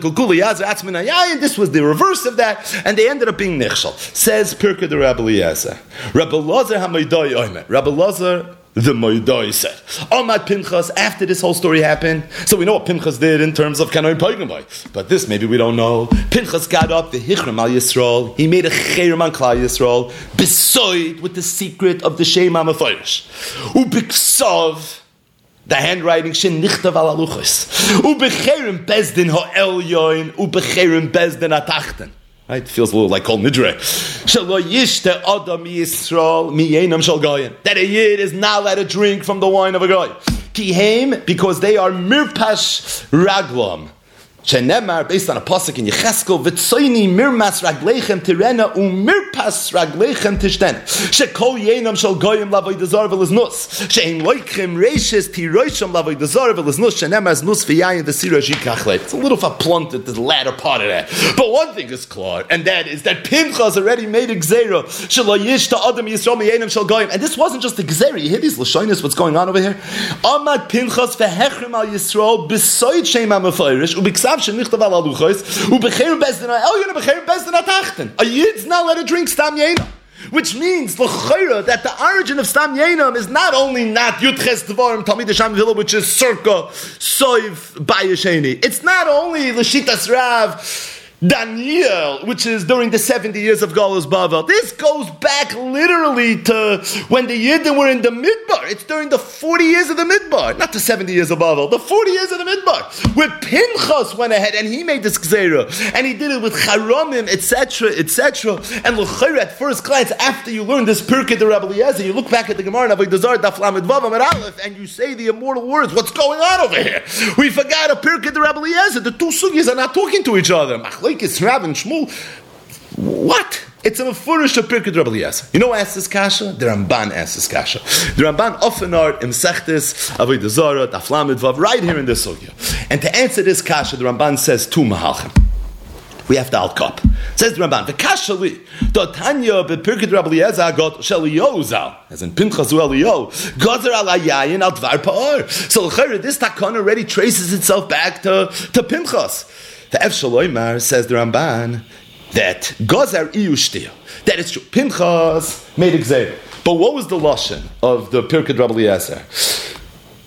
was the reverse of that, and they ended up being nichshel. Says Pirkei de Rabbi Eliezer. Rabbi Lazar HaMoidai Omer. Rabbi Lazar the Moidai said, Amad Pinchas, after this whole story happened, so we know what Pinchas did in terms of Kanoim Poigenboy, but this maybe we don't know. Pinchas got up the Hichram al Yisrael, he made a Chayrim on Klal Yisrael, besoid with the secret of the Shema Meforish. Ubiksav, the handwriting shin nichtav al aluchos. Ubecherim bezdin ha'elyoin, ubecherim bezdin ha'tachten. Right? It feels a little like Kol Nidre. Shalo yishte adam Yisrael miyenam shal goyin. That a Yid is not allowed to drink from the wine of a goy. Kihem, because they are mirpash raglam. Shenemar, based on a pasuk in Yecheskel, v'tzoyni mirmas raglechem tirena u'mirpas raglechem tishtena. Shekol yenam shal goyim lavoy dezar v'liznus. She'en loikrem reishes tiroisham lavoy dezar v'liznus. Shenemar znus v'yayin v'sira zhikachle. It's a little faplanted, the latter part of that. But one thing is clear, and that is that Pinchas already made a gzeira. Shelo yish to adam Yisrael miyenam shal goyim. And this wasn't just a gzeira. You hear these lashonis, what's going on over here? Amad Pinchas v'hechrim al Yisrael b'soid shema meforish u'biksav a Yid's not allowed to drink Stam Yenam. Which means that the origin of Stam Yenam is not only not Yud Ches Dvarim Talmid Shammai Hill, which is circa Soiv Bayesheni. It's not only L'shitas Rav Daniel, which is during the 70 years of Galus Bavel. This goes back literally to when the Yidden were in the Midbar. It's during the 40 years of the Midbar, not the 70 years of Bavel, the 40 years of the Midbar, where Pinchas went ahead and he made this Gzeira, and he did it with Charamim, etc., etc. And L'chayr, at first glance, after you learn this Pirkei de Rabbi Eliezer, you look back at the Gemara, Avodah Zarah, Daf Lamed Vav Amud Aleph, and you say the immortal words, what's going on over here? We forgot a Pirkei de Rabbi Eliezer. The two sugyas are not talking to each other. It's Rav and Shmuel. What? It's a mefurish of Pirkei de Rabbi Eliezer. You know who asks this kasha? The Ramban asks this kasha. The Ramban often are in Sechtes, Avodah Zarah, Daf Lamed Vav, right here in this sugya. And to answer this kasha, the Ramban says two mahalchim. We have to al-kop. Says the Ramban, the kasha li, do Tanya be Pirkei de Rabbi Eliezer got shel Yozal, as in Pinchas u Eliyahu, gozer al hayayin al dvar pa'or. So this takon already traces itself back to Pinchas. The Ef Shaloimar, says the Ramban, that Gozar Iyushtir, that it's true. Pinchas made a gzeira. But what was the lashon of the Pirkei de Rabbi Eliezer?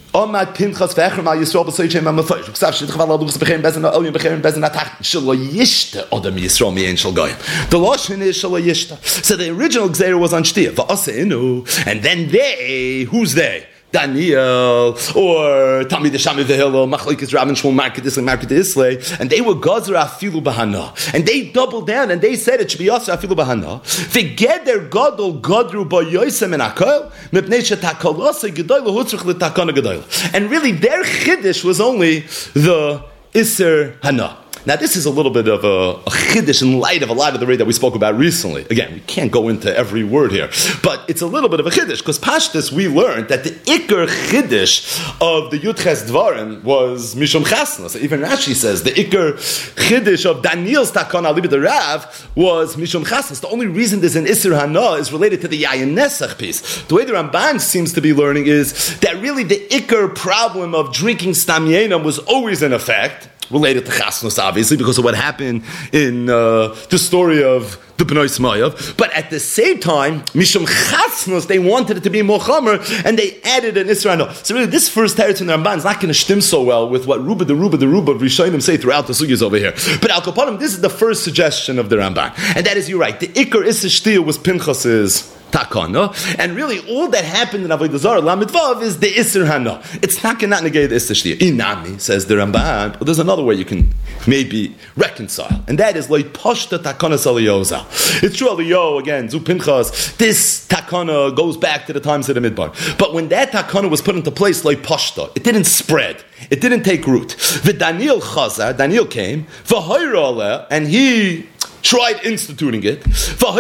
Omad Pinchas ve'echram al Yisrael b'soychem ha'meforish. Uksav shidchav al aluchas b'cherim bezen ha'oliyim b'cherim bezen ha'tacht shelo yishta odem Yisrael mi'en shel goyim. The lashon is shelo yishta. So the original gzeira was on shtia. Va'aseinu, and then they, who's they? Daniel or Talmid Shami Vehilo, Machlokes Rav and Shmuel Market Islay, and they were Gazer Afilu Bahana, and they doubled down and they said it should be Yasser Afilu Bahana. They get their Gadol Gadru B'Yosem and Akol Mipnei Shetakolosei Gedoylo Hutzrich LeTakana Gedoylo, and really their Chiddush was only the Isser Hana. Now, this is a little bit of a chiddush in light of a lot of the way that we spoke about recently. Again, we can't go into every word here, but it's a little bit of a chiddush, because Pashtus, we learned that the ikar chiddush of the Yudches Dvarim was Mishum Chasna. So even Rashi says the ikar chiddush of Daniel's Takon Alibid the Rav was Mishum Chasna. The only reason there's an Isser Hana is related to the Yayin Nesach piece. The way the Ramban seems to be learning is that really the ikar problem of drinking Stam Yenam was always in effect, related to Chasnus, obviously, because of what happened in the story of the Bnei Smayav. But at the same time, Mishum Chasnus, they wanted it to be more Chomer, and they added an Israel. So really, this first teretz in the Ramban is not going to stem so well with what the Ruba of Rishonim say throughout the sugyas over here. But Al Kapanim, this is the first suggestion of the Ramban. And that is, you're right, the Iker Issa Shtir was Pinchas's Takana, and really all that happened in Avodah Zarah Lamed Vav is the Isser Hana. It's not going to negate the Isser Shtir. Inami, says the Ramban, but there's another way you can maybe reconcile, and that is like Pashta Takana Saliyoza. It's true, Aliyo, again, Zu Pinchas, this Takana goes back to the times of the Midbar. But when that Takana was put into place like Pashta, it didn't spread. It didn't take root. Daniel came, and he tried instituting it. Not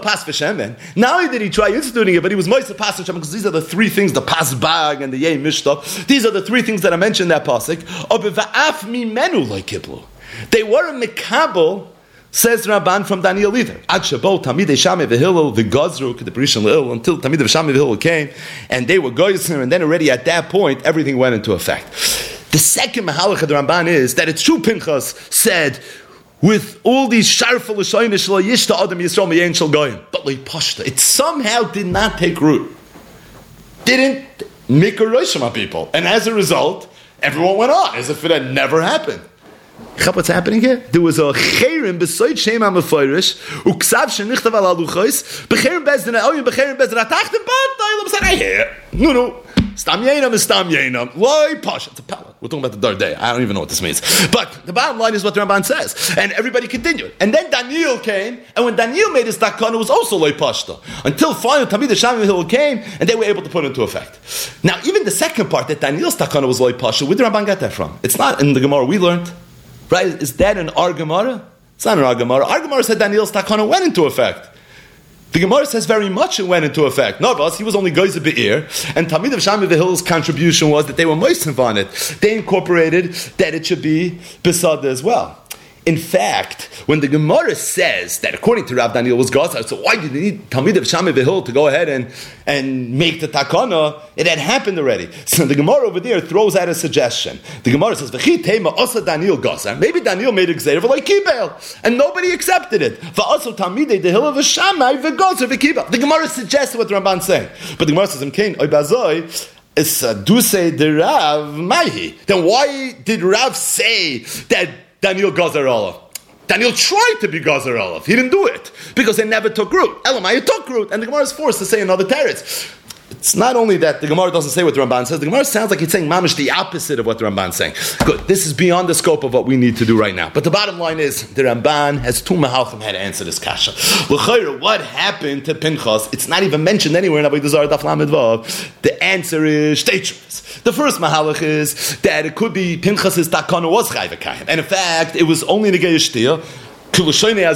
only did he try instituting it, but he was Moisa Pas Hashem, because these are the three things, the Pas Bag and the Yei Mishtah. These are the three things that I mentioned in that pasuk. They were a Mekabel, says Rabban, from Daniel either. Until Tamid Shami V'Hillel came, and they were Goyzer, and then already at that point, everything went into effect. The second Mahalach of the Ramban is that it's true Pinchas said, with all these sharful l'shoynish lo yishta adam yisrael miyen shel goyim, but like pashta, it somehow did not take root. Didn't make a rosh on people, and as a result, everyone went on as if it had never happened. What's happening here? There was a chayrim b'soyd shem ha'meforish uksav shenichtav al aluchos b'chayrim bezdin ha'oyim b'chayrim bezdin ha'tachtim b'at ha'olim sarayeh. No. Stam Yenam is Stam Yenam. Loi Pasha. It's a pellet. We're talking about the Dardei. I don't even know what this means. But the bottom line is what the Ramban says. And everybody continued. And then Daniel came, and when Daniel made his takana, it was also Loi Pashta. Until finally Tamid Shami Hill came, and they were able to put it into effect. Now, even the second part, that Daniel's takana was Loi Pashta, where did the Ramban get that from? It's not in the Gemara we learned. Right? Is that in our Gemara? It's not in our Gemara. Our Gemara said Daniel's takana went into effect. The Gemara says very much it went into effect. Navas, he was only Geizer Be'ir, and Talmid of Shami V'Hillel's contribution was that they were moistened on it. They incorporated that it should be Besada as well. In fact, when the Gemara says that according to Rav Daniel was Gaza, so why did they need Talmid of Shami V'Hillel to go ahead and make the takana? It had happened already. So the Gemara over there throws out a suggestion. The Gemara says, "V'chi tema asa Daniel Gaza." Maybe Daniel made a gzeira for like kibel, and nobody accepted it. V'aso Talmidei Dehila v'Shamai v'Gaza v'kibel. The Gemara suggests what the Ramban's saying, but the Gemara says, "Imkein oibazoi." Is Dusei de Rav Maihi. Then why did Rav say that Daniel Gazer Olav? Daniel tried to be Gazer Olav. He didn't do it because it never took root. Elamai, it took root, and the Gemara is forced to say another teretz. It's not only that the Gemara doesn't say what the Ramban says, the Gemara sounds like it's saying mamish the opposite of what the Ramban's saying. Good. This is beyond the scope of what we need to do right now. But the bottom line is, the Ramban has two mahalchim how to answer this kasha. L'chayra, what happened to Pinchas? It's not even mentioned anywhere in Avodah Zarah Daf Lamed Vav. The answer is shteichus. The first mahalach is that it could be Pinchas's takana was chayv kayim, and in fact, it was only in the Geish Shtir. And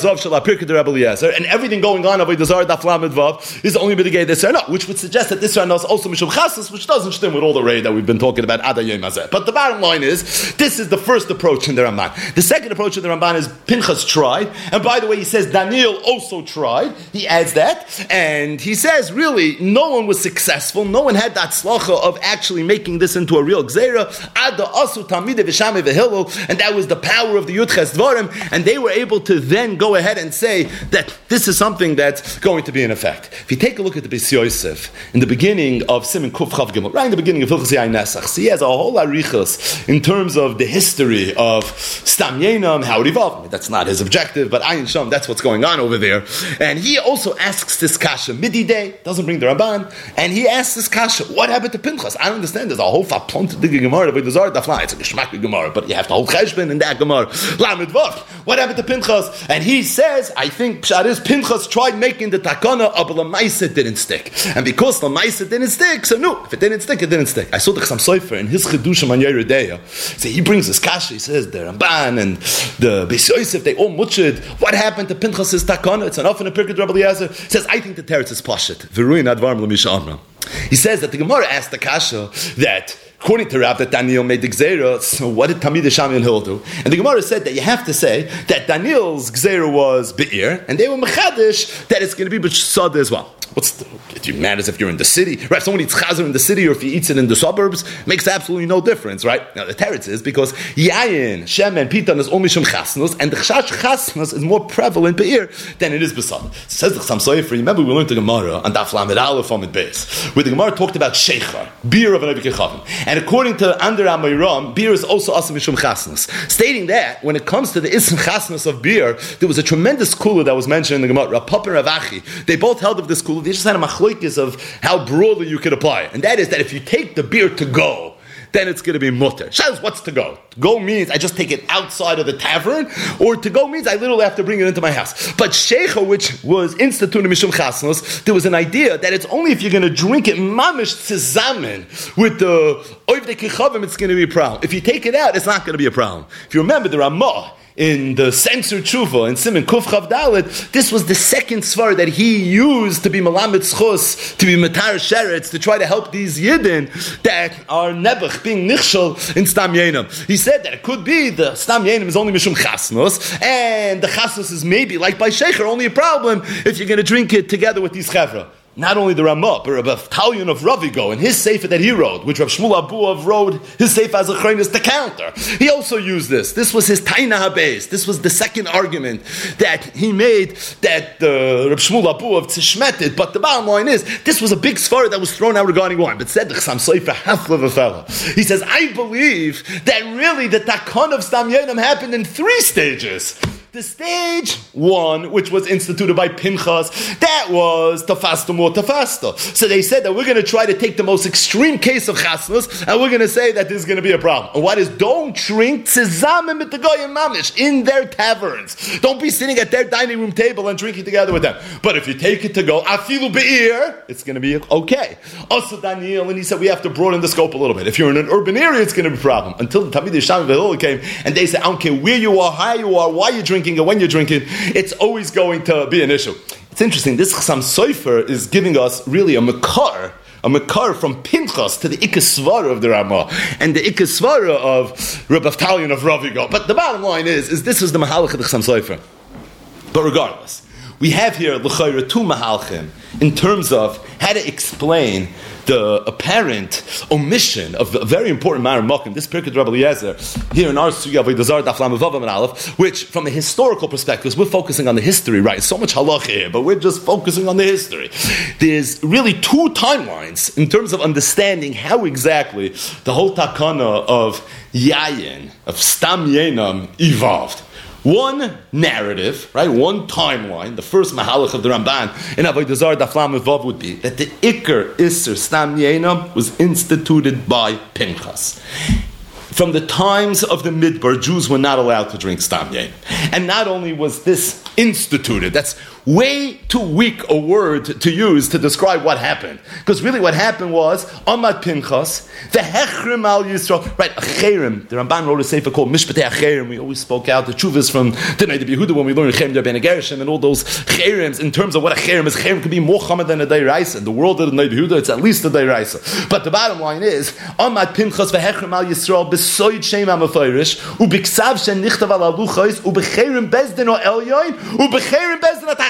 everything going on Avodah Zarah Daf Lamed Vav is only b'digei this or not, which would suggest that this is also Mishum Chasas, which doesn't stem with all the raid that we've been talking about Ada Yom Hazeh. But the bottom line is, this is the first approach in the Ramban. The second approach in the Ramban is Pinchas tried, and by the way, he says Daniel also tried. He adds that, and he says really no one was successful. No one had that slacha of actually making this into a real gzeira. Ada asu Talmidei v'Shami V'Hillel, and that was the power of the Yudches Dvarim, and they were able to then go ahead and say that this is something that's going to be in effect. If you take a look at the Beis Yosef, in the beginning of Siman Kuf Chav Gimel, right in the beginning of Hilchos Yain Nesach, he has a whole arichos in terms of the history of Stam Yenam, how it evolved. That's not his objective, but Ayin Sham, that's what's going on over there. And he also asks this kasha, Midi Day, doesn't bring the Ramban, and he asks this kasha, what happened to Pinchas? I don't understand, there's a whole fapont dig Gemara, but there's it's a geschmack Gemara, but you have to hold cheshbon in that Gemara. Lamed Vav, what happened to Pinchas? And he says, I think Pshat is Pinchas tried making the takana, but Lamaisa didn't stick. And because Lamaisa didn't stick, so no, if it didn't stick, it didn't stick. I saw the Chassam Sofer in his Chedushim on Yeridea. So he brings his kasha, he says, the Ramban and the Beis Yosef, they all mutchid. What happened to Pinchas' takana? It's enough in a Pirkei Rabbi Eliezer. He says, I think the teretz is pashit. V'ruin advarm l'misha amra. He says that the Gemara asked the kasha that according to Rav, that Daniel made the Gzeira, so what did Tamid Shami and Hil do? And the Gemara said that you have to say that Daniel's Gzeira was Be'ir, and they were Mechadish, that it's going to be B'Sada as well. It matters if you're in the city, right? Someone eats chazer in the city or if he eats it in the suburbs, makes absolutely no difference, right? Now the teretz is because Yayin, Shem, and Pitan is only Shem Chasnos, and the Chash Chasnos is more prevalent Be'ir than it is B'Sada. Says the Chassam Sofer, remember we learned the Gemara on Daf Lamed Aleph Amud Beis, where the Gemara talked about Sheichar, beer of an Evik Yechavim. And according to Under Amayram, beer is also Asa Mishum Chasnos, stating that when it comes to the Ism Chasnos of beer, there was a tremendous kula that was mentioned in the Gemara, Rav Papa and Rav Achi. They both held of this kula. They just had a machloikis of how broadly you could apply it. And that is that if you take the beer to go, then it's going to be mutter. Shaz, what's to go? To go means I just take it outside of the tavern, or to go means I literally have to bring it into my house. But Sheikha, which was instituted Mishum Chasnos, there was an idea that it's only if you're going to drink it mamish tzazamen with the oivdei kichavim, it's going to be a problem. If you take it out, it's not going to be a problem. If you remember the Ramah, in the Sensor Tshuva, in Siman Kuf Chav Dalet, this was the second svar that he used to be Malamed Schus, to be Matar Sheretz, to try to help these Yidden that are Nebuch, being Nichshel in Stam Yenam. He said that it could be the Stam Yenam is only Mishum Chasnos, and the Chasnos is maybe, like by Sheikher, only a problem if you're going to drink it together with these Chevra. Not only the Ramah, but Rabbi Talion of Ravigo and his sefer that he wrote, which Rav Shmuel Abuov wrote his sefer as a chronis to counter. He also used this. This was his Taina HaBeis. This was the second argument that he made that Rav Shmuel Abuov tzishmeted. But the bottom line is, this was a big svara that was thrown out regarding wine. But said the Chassam Sofer half of a fella. He says, I believe that really the takon of Stam Yenam happened in 3 stages. The stage 1, which was instituted by Pinchas, that was Tafasta more Tafasta. So they said that we're going to try to take the most extreme case of Chasnos, and we're going to say that this is going to be a problem. And what is, don't drink Tzizamim mit the Goyim Mamish in their taverns. Don't be sitting at their dining room table and drinking together with them. But if you take it to go, Afilu Be'ir, it's going to be okay. Also Daniel, and he said we have to broaden the scope a little bit. If you're in an urban area, it's going to be a problem. Until the Tamid Sham Vehil came, and they said, I don't care where you are, how you are, why you're drinking, or when you're drinking, it's always going to be an issue. It's interesting, this Chassam Sofer is giving us really a makar from Pinchas to the Ikasvara of the Ramah, and the Ikasvara of Rabbi Talion of Ravigo. But the bottom line is this is the Mahalach of the Chassam Sofer. But regardless, we have here l'chayra 2 Mahalchim in terms of how to explain the apparent omission of a very important Ma'ar Mokim, this Pirkei Rabbi Eliezer, here in our Sugya Avodah Zarah Daf Lamed Vav Amud Aleph, which from a historical perspective, we're focusing on the history, right? So much halacha here, but we're just focusing on the history. There's really 2 timelines in terms of understanding how exactly the whole takana of Yayin, of Stam Yenam, evolved. One narrative, right? One timeline. The first mahalach of the Ramban in Avodah Zarah Daf Lamed Vav would be that the Iker Isser Stam Yenam was instituted by Pinchas. From the times of the Midbar, Jews were not allowed to drink Stam Yenam. And not only was this instituted, that's way too weak a word to use to describe what happened. Because really what happened was, Amad Pinchas, the Hechrim al Yisrael, right, Acherim, the Ramban wrote a sefer called Mishpatei Acherim, we always spoke out the chuvas from the Night of Yehuda when we learned Cherem Ben Gershom and all those Cherims in terms of what Acherim is. Acherim could be more Chamad than a Deiraisa. In the world of the Night of Yehuda, it's at least a Deiraisa. But the bottom line is, Amad Pinchas, the Hechrim al Yisrael, Besoid Shem HaMeforish, Ubiksav Shen Nichtav al Aluchos, Ubecherim Bezdin o Elyoin, Ubecherim Bezdin atach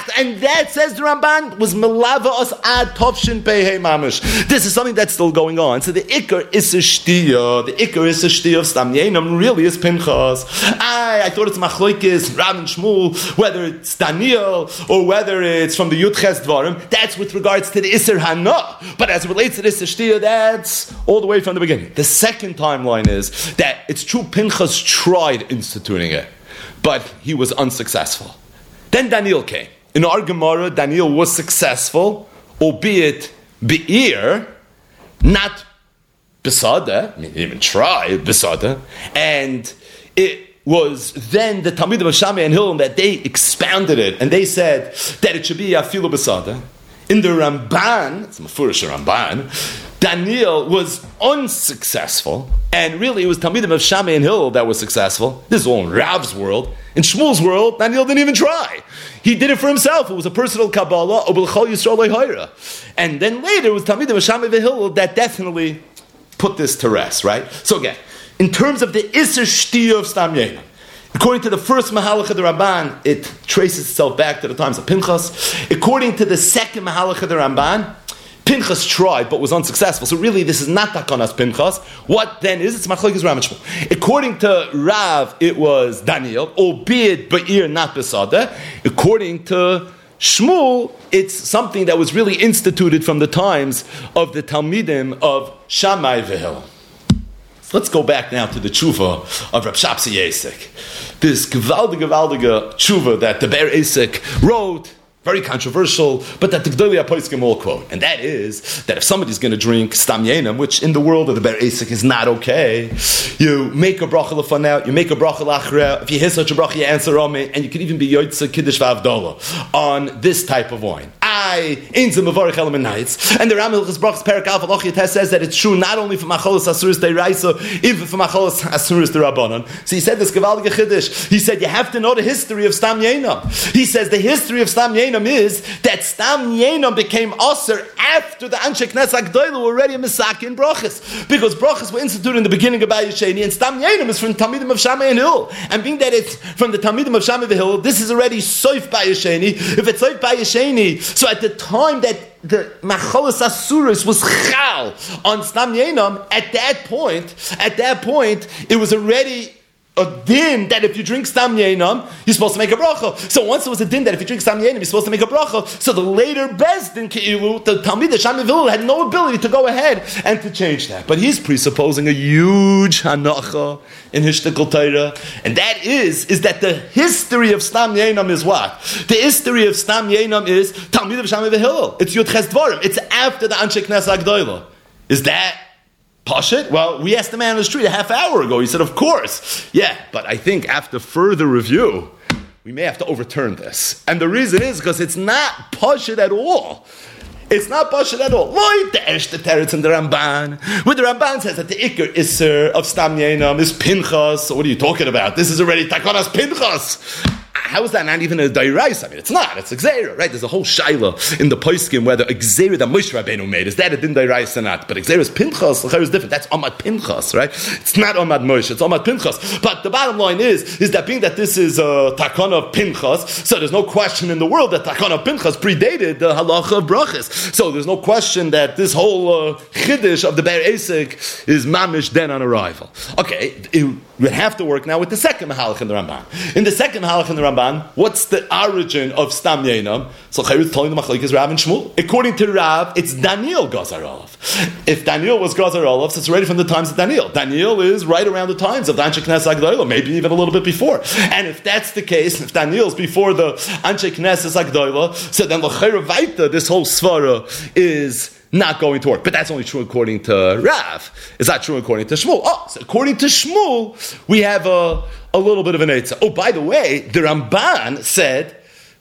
And that, says the Ramban, was melava us ad tovshin pehei mamish. This is something that's still going on. So the ikar is a shtiya of Stam Yenam, really is Pinchas. I thought it's Machloikis, Rav and Shmuel, whether it's Daniel or whether it's from the Yudches Dvarim. That's with regards to the Isser Hana. But as it relates to this shtiya, that's all the way from the beginning. The second timeline is that it's true Pinchas tried instituting it, but he was unsuccessful. Then Daniel came. In our Gemara, Daniel was successful, albeit be'ir, not besada. I mean, he didn't even try besada. And it was then the Talmidim of Shammai and Hillel that they expounded it, and they said that it should be afilu besada. In the Ramban, it's Mefurish Ramban, Daniel was unsuccessful, and really it was Talmidim of Shammai and Hillel that was successful. This is all in Rav's world. In Shmuel's world, Daniel didn't even try. He did it for himself. It was a personal Kabbalah, and then later it was Talmidim of Shammai and Hillel that definitely put this to rest, right? So again, in terms of the Isser Shtiyah of Stam Yenam, according to the first Mahalach of the Ramban, it traces itself back to the times of Pinchas. According to the second Mahalach of the Ramban, Pinchas tried but was unsuccessful. So really, this is not Takanas Pinchas. What then is? It's Machlokes Rav and Shmuel. According to Rav, it was Daniel, albeit Ba'ir, not Besada. According to Shmuel, it's something that was really instituted from the times of the Talmidim of Shammai v'Hillel. Let's go back now to the tshuva of Rab Shapsi Yesek. This gewaldige tshuva that the Be'er Esek wrote, very controversial, but that the Gdolei HaPoskim all quote. And that is that if somebody's going to drink Stam Yenam, which in the world of the Be'er Esek is not okay, you make a bracha lefanah, you make a bracha lachra. If you hear such a bracha, you answer amen, and you could even be Yotzei Kiddush V'Avdolah on this type of wine. And the Ramilchus Brachas Perak Alpha Lochiat says that it's true not only for Macholos Asuris Deiraisa, even for Macholos Asuris Derabanan. So he said this Gevaldige Chiddush. He said you have to know the history of Stam Yenam. He says the history of Stam Yenam is that Stam Yenam became Aser after the Anshe Knesset Agdoilu were already Misak in Brachas, because Brachas were instituted in the beginning of Bayesheni, and Stam Yenam is from the Talmidim of Shammai and Hillel. And being that it's from the Talmidim of Shammai and Hillel, this is already Soif Bayesheni. If it's Soif Bayesheni, so at the time that the Macholos Asuris was Chal on Stam Yenam, at that point, it was already a din that if you drink Stam Yenam, you're supposed to make a bracha. So once it was a din that if you drink Stam Yenam, you're supposed to make a bracha, so the later Bezdin Keilu, the Talmid Shammai V'Hillel, had no ability to go ahead and to change that. But he's presupposing a huge hanacha in Hishtikal Torah, and that is that the history of Stam Yenam is what? The history of Stam Yenam is Talmid of Shammai V'Hillel. It's Yud Ches Dvarim. It's after the Anshe Knesset Agdoila. Is that Pashit? Well, we asked the man on the street a half hour ago. He said, of course. Yeah, but I think after further review, we may have to overturn this. And the reason is because it's not Pashit at all. It's not Pashit at all. Like the Eshte Teretz and the Ramban, where the Ramban says that the Iker Isser of Stam Yenam is Pinchas. So what are you talking about? This is already Takonas Pinchas. How is that not even a Dairais? I mean, it's not. It's a Gzeira, right? There's a whole Shaila in the Poskim whether a Gzeira that Moshe Rabbeinu made, is that a Din Dairais or not? But a Gzeira is Pinchas, the is different. That's Amad Pinchas, right? It's not Amad Moshe, it's Amad Pinchas. But the bottom line is that being that this is a Takana of Pinchas, so there's no question in the world that Takana of Pinchas predated the Halacha of Brachas. So there's no question that this whole Chiddush of the Be'er Esek is Mamish then on arrival. Okay, we have to work now with the second Mahalach in the Ramban. In the second Mahalach in the Ramban, what's the origin of Stam Yenam? So Chayrut telling the Machlokes Rav and Shmuel. According to Rav, it's Daniel Gazar Olav. If Daniel was Gazar Olav, so it's already from the times of Daniel. Daniel is right around the times of the Anshe Knesset Agdoila, maybe even a little bit before. And if that's the case, if Daniel's before the Anshe Knesset Agdoila, so then L'chayra Vaita, this whole svara is not going to work. But that's only true according to Rav. It's not true according to Shmuel. So according to Shmuel, we have a little bit of an eitzah. Oh, by the way, the Ramban said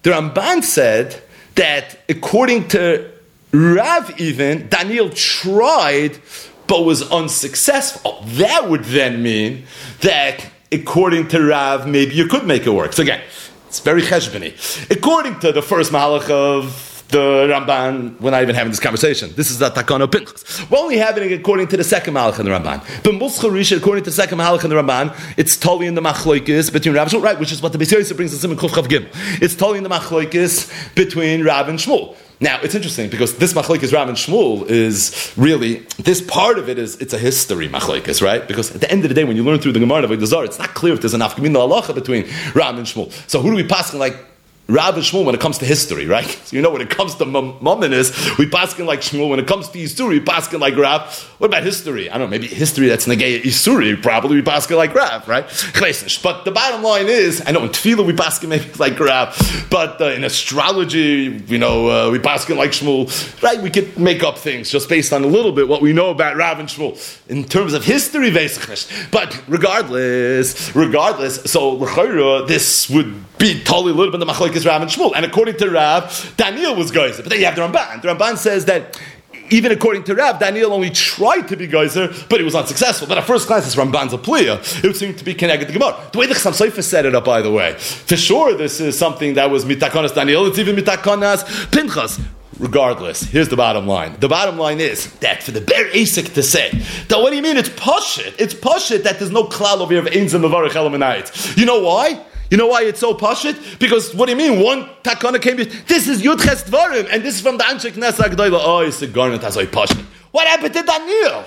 that according to Rav even, Daniel tried but was unsuccessful. That would then mean that according to Rav, maybe you could make it work. So again, it's very cheshboni. According to the first Mahalach of the Ramban, we're not even having this conversation. This is the Takana Pinchas. We're only having it according to the second Malach in the Ramban. But Muscha Risha, according to the second Malach in the Ramban, it's totally in the Machloikis between Rav and Shmuel, right? Which is what the Beis Yosef brings us in Kuf Chav Gimel. It's totally in the Machloikis between Rav and Shmuel. Now, it's interesting because this Machlokes Rav and Shmuel is really, this part of it is, it's a history Machlokes, right? Because at the end of the day, when you learn through the Gemara of Avodah Zarah, it's not clear if there's an Afkamin halacha between Rav and Shmuel. So who do we pass in like Rav and Shmuel when it comes to history, right? So when it comes to Mamonis, we paskin like Shmuel. When it comes to Yisuri, we paskin like Rav. What about history? I don't know, maybe history that's negay Yisuri, probably we paskin like Rav, right? But the bottom line is, I know in Tefillah we paskin maybe like Rav, but in astrology, we paskin like Shmuel, right? We could make up things just based on a little bit what we know about Rav and Shmuel. In terms of history, but regardless, so l'chayra, this would be totally a little bit the machlokes Rav and Shmuel. And according to Rav, Daniel was geyser. But then you have the Ramban. The Ramban says that even according to Rav, Daniel only tried to be geyser, but he was unsuccessful. But at first glance, this Ramban's a pliya. It would seem to be connected to Gemara. The way the Chassam Sofer set it up, by the way, for sure this is something that was mitakonas Daniel. It's even mitakonas Pinchas. Regardless, here's the bottom line. The bottom line is that for the Ber Asik to say that, what do you mean? It's pashit. It's pashit that there's no klal over here of Einz and Mevarich Elamanayit. You know why? You know why it's so pashit? Because what do you mean? One takana came. This is Yud Ches Dvarim, and this is from the Anshe Knesset Agdoila. Oh, it's a garment as I pashit. What happened to Daniel?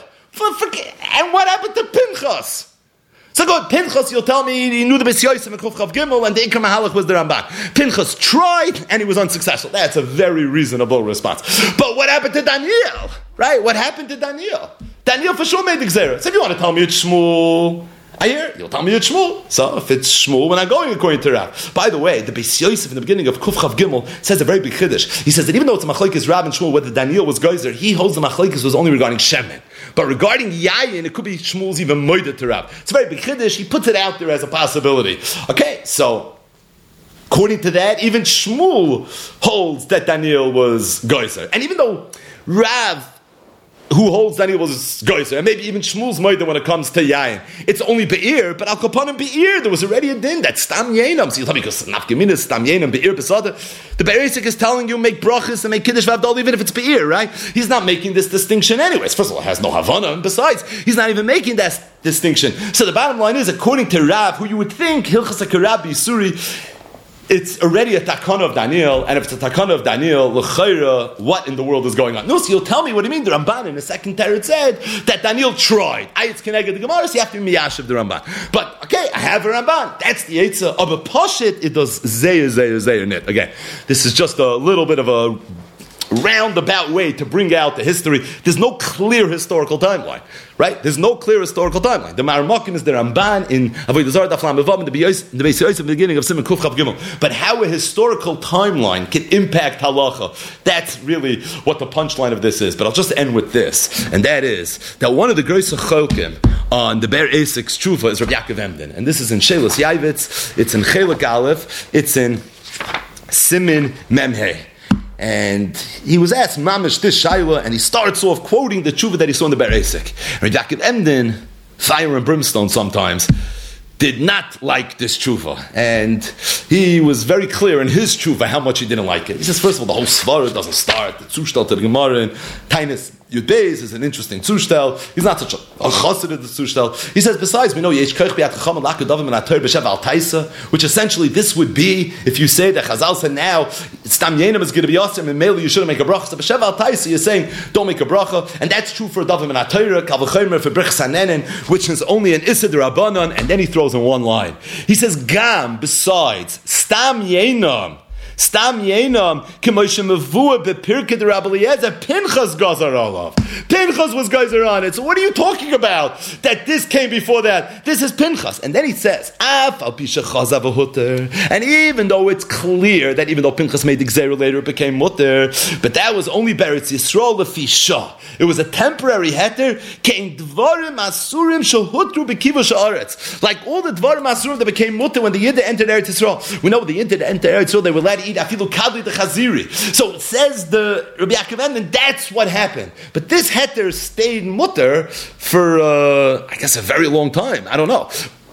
And what happened to Pinchas? So good, Pinchas, you'll tell me he knew the Beis Yosef and Kuf Chav Gimel, and the Ikar Mahalach was the Ramban. Pinchas tried, and he was unsuccessful. That's a very reasonable response. But what happened to Daniel? Right? What happened to Daniel? Daniel for sure made the Gzera. So if you want to tell me it's Shmuel, I hear, you'll tell me it's Shmuel. So if it's Shmuel, we're not going according to Rav. By the way, the Beis Yosef in the beginning of Kuf Chav Gimel says a very big chiddush. He says that even though it's a machlokes Rav and Shmuel, whether Daniel was geyser, he holds the machlokes was only regarding Shemen. But regarding Yayin, it could be Shmuel's even moided to Rav. It's a very big chiddush. He puts it out there as a possibility. Okay, so according to that, even Shmuel holds that Daniel was geyser. And even though Rav, who holds Daniel was geyser, and maybe even Shmuel's moida when it comes to Yayin, it's only Be'ir, but Al Kapanim Be'ir, there was already a din, that's Stam Yainam. So you'll tell me, because Nafkamin is Stam Yainam, Be'ir Besada. The Be'erisik is telling you make brachas and make Kiddush Vavdol even if it's Be'ir, right? He's not making this distinction anyways. First of all, it has no Havana, and besides, he's not even making that distinction. So the bottom line is, according to Rav, who you would think, Hilchas HaKarab Yisuri, it's already a takana of Daniel, and if it's a takana of Daniel, l'chayra, what in the world is going on? No, so you'll tell me what do you mean? The Ramban in the second teretz said that Daniel tried. It's connected to Gemara, so you have to be miyashiv the Ramban. But okay, I have a Ramban. That's the Eitzah of a Pashit. It does zeir nit. Again, this is just a little bit of a roundabout way to bring out the history. There's no clear historical timeline, right? There's no clear historical timeline. The Maramakim is the Ramban in Avodah Zarah Daf Lam Vav, the Beis Yosef in the beginning of Siman Kuf Chav Gimel. But how a historical timeline can impact halacha, that's really what the punchline of this is. But I'll just end with this, and that is that one of the greatest cholkim on the Ber Asik's Tshuva is Rabbi Yaakov Emden, and this is in Shelos Yavitz, it's in Chelik Aleph, it's in Simin Memhei. And he was asked, Mamish, this Shaila, and he starts off quoting the tshuva that he saw in the Ber Asik. And Yaakov Emden, fire and brimstone sometimes, did not like this tshuva. And he was very clear in his tshuva how much he didn't like it. He says, first of all, the whole svara doesn't start. The Zushtel to the Gemara and Tainus Yud Beis is an interesting Zushtel. He's not such a chassid of the Zushtel. He says, besides, we know Yesh Koich B'Yad Chacham and Lakad Davim and Ater B'Shev Al Taisa, which essentially this would be, if you say that Chazal said now, Stam Yenim is going to be awesome, and mainly you shouldn't make a bracha. So B'Shev Al Taisa, you're saying, don't make a bracha. And that's true for Davim and Ater, Kal V'Chomer for Brich Sanenen, which is only an Issa D'Rabbanan, and then he throws in one line. He says, Gam, besides, Stam Yenim, K'moshe Mavua B'Pirkei D'Rabbi Eliezer, Pinchas Gazar Olav. Pinchas was Gazar on it. So what are you talking about? That this came before that. This is Pinchas. And then he says, Af al Pisha Chazav Hutter. And even though it's clear that even though Pinchas made the Gzera later, it became Mutter, but that was only Beretz Yisrael L'Fisha. It was a temporary heter. Kein Dvarim Asurim Shehutru B'Kiva Sha'aretz. Like all the Dvarim Asurim that became Mutter when the Yidden entered Eretz Yisrael. We know the Yidden entered Eretz Yisrael, they were allowed to eat afilu kadli the chaziri. So it says the Rabbi Yaakov Emden, that's what happened. But this heter stayed mutter for I guess a very long time. I don't know.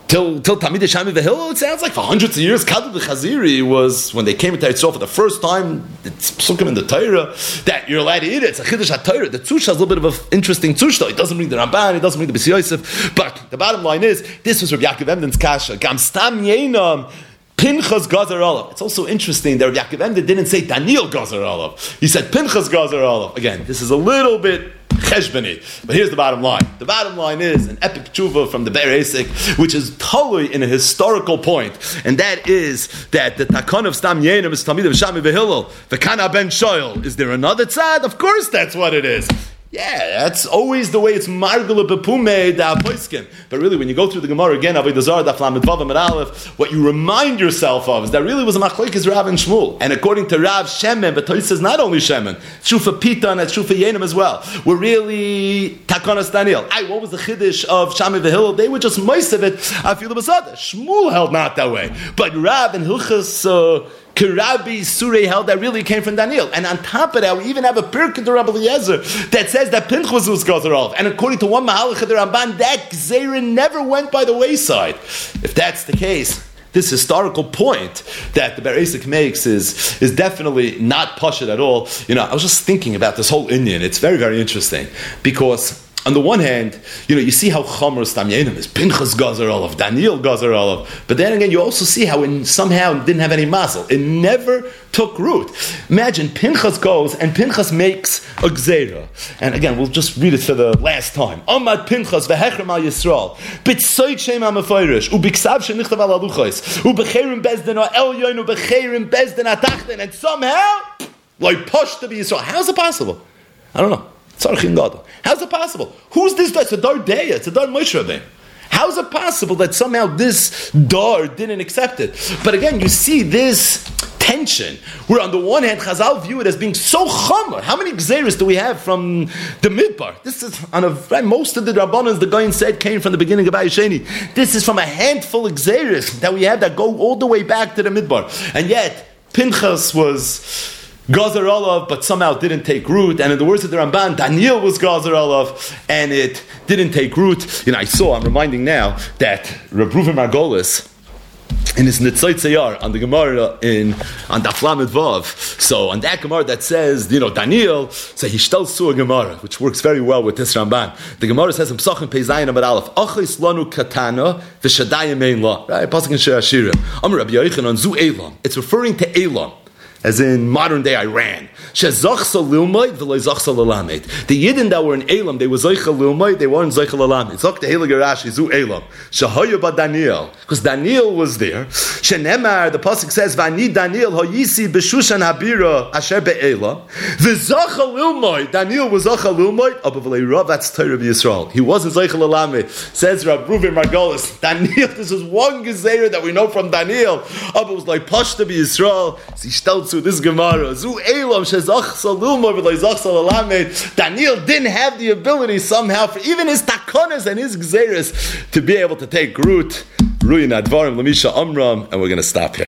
till Tamid Shami Vehillel, it sounds like for hundreds of years, Kadul Chaziri was, when they came into Yisrael for the first time, it's psukim in the Torah, that you're allowed to eat it. It's a Chiddush HaTorah. The Tzusha is a little bit of an interesting Tzusha. It doesn't bring the Ramban, it doesn't bring the B'si Yosef, but the bottom line is, this was Rabbi Yaakov Emden's Kasha. Gam Stam Yenam, Pinchas Gazer Olav. It's also interesting that Rabbi Yaakov Emden didn't say Daniel Gazer Olav. He said Pinchas Gazer Olav. Again, this is a little bit cheshbeni, but here's the bottom line. The bottom line is an epic tshuva from the Be'er Esek, which is totally in a historical point, and that is that the takon of Stam Yenim is Tamid of Shami Vehillel. V'kana ben Shoyel. Is there another tzad? Of course, that's what it is. Yeah, that's always the way it's margula bepume da poiskin. But really, when you go through the Gemara again, Avodah Zarah daf lamed vav amud aleph, what you remind yourself of is that really was a machlokes Rav and Shmuel. And according to Rav, Shemen, but Toy says not only Shemen, Shufa Pita and Shufa Yenim as well. We're really Takonas Daniel. What was the chiddush of Shami Vehillel? They were just most of it. I feel the Basada. Shmuel held not that way, but Rav and Hilchas Kirabi Surei held that really came from Daniel. And on top of that, we even have a Pirkei to Rabbi Eliezer that says that Pinchas was Gazer Olav. And according to one Mahalach of the Ramban, that Gzeira never went by the wayside. If that's the case, this historical point that the Be'er Esek makes is definitely not pashut at all. I was just thinking about this whole Indian. It's very, very interesting because on the one hand, you see how Chomer Stam Yenim is Pinchas Gazer Olav, Daniel Gazer Olav, but then again, you also see how it somehow didn't have any mazel. It never took root. Imagine Pinchas goes and Pinchas makes a Gzeira. And again, we'll just read it for the last time. Amad Pinchas v'hechrem al Yisrael b'tzoyt shem ha'meforish u'b'ksav shenichtav al aluchos u'b'cherim bezdin ha'elyon u'b'cherim bezdin ha'tachten, and somehow like push to be Yisrael. How's it possible? I don't know. How's it possible? Who's this guy? It's a Dar Deya. It's a Dar Moshe Rabbeinu. How's it possible that somehow this Dar didn't accept it? But again, you see this tension, where on the one hand, Chazal view it as being so chomer. How many gzeros do we have from the Midbar? This is most of the Rabbanos, the Goyin said, came from the beginning of Ayasheni. This is from a handful of gzeros that we have that go all the way back to the Midbar. And yet, Pinchas was Gazer Olav, but somehow didn't take root. And in the words of the Ramban, Daniel was Gazer Olav, and it didn't take root. I'm reminding now that Reb Reuven Margolis, in his Nitzot Tzayar, on the Gemara on Daf Lamed Vav, so on that Gemara that says, Daniel, so he shtel su a Gemara, which works very well with this Ramban. The Gemara says in Psachim Pei Zayin Amud Aleph, Achis lanu katana v'shadayim ein la. Right, pasuk in Shir Hashirim. Amar Rabbi Yochanan zu Elam. It's referring to Elam, as in modern day Iran. The Yidden that were in Elam, they were Zoicha Lilmoid, they weren't Zoicha Lalamed. Zok the Heilige Rashi, Zu Elam. Shahaya ba Daniel, because Daniel was there. Shenemar, the pasuk says, Vani Daniel hoyisi b'shushan habira asher be'elam. V'zocha Lilmoid, Daniel was Zocha Lilmoid, Abavlei Rav, that's Torah Yisrael. He wasn't Zoicha Lalamed. Says Rab Reuven Margolis, Daniel, this is one Gezerah that we know from Daniel. Abba was like Pashta Yisrael. He stelts to this Gemara. Zu Elam Daniel didn't have the ability somehow for even his takonas and his gzeres to be able to take root. Ruyin advarim l'misha amram, and we're going to stop here.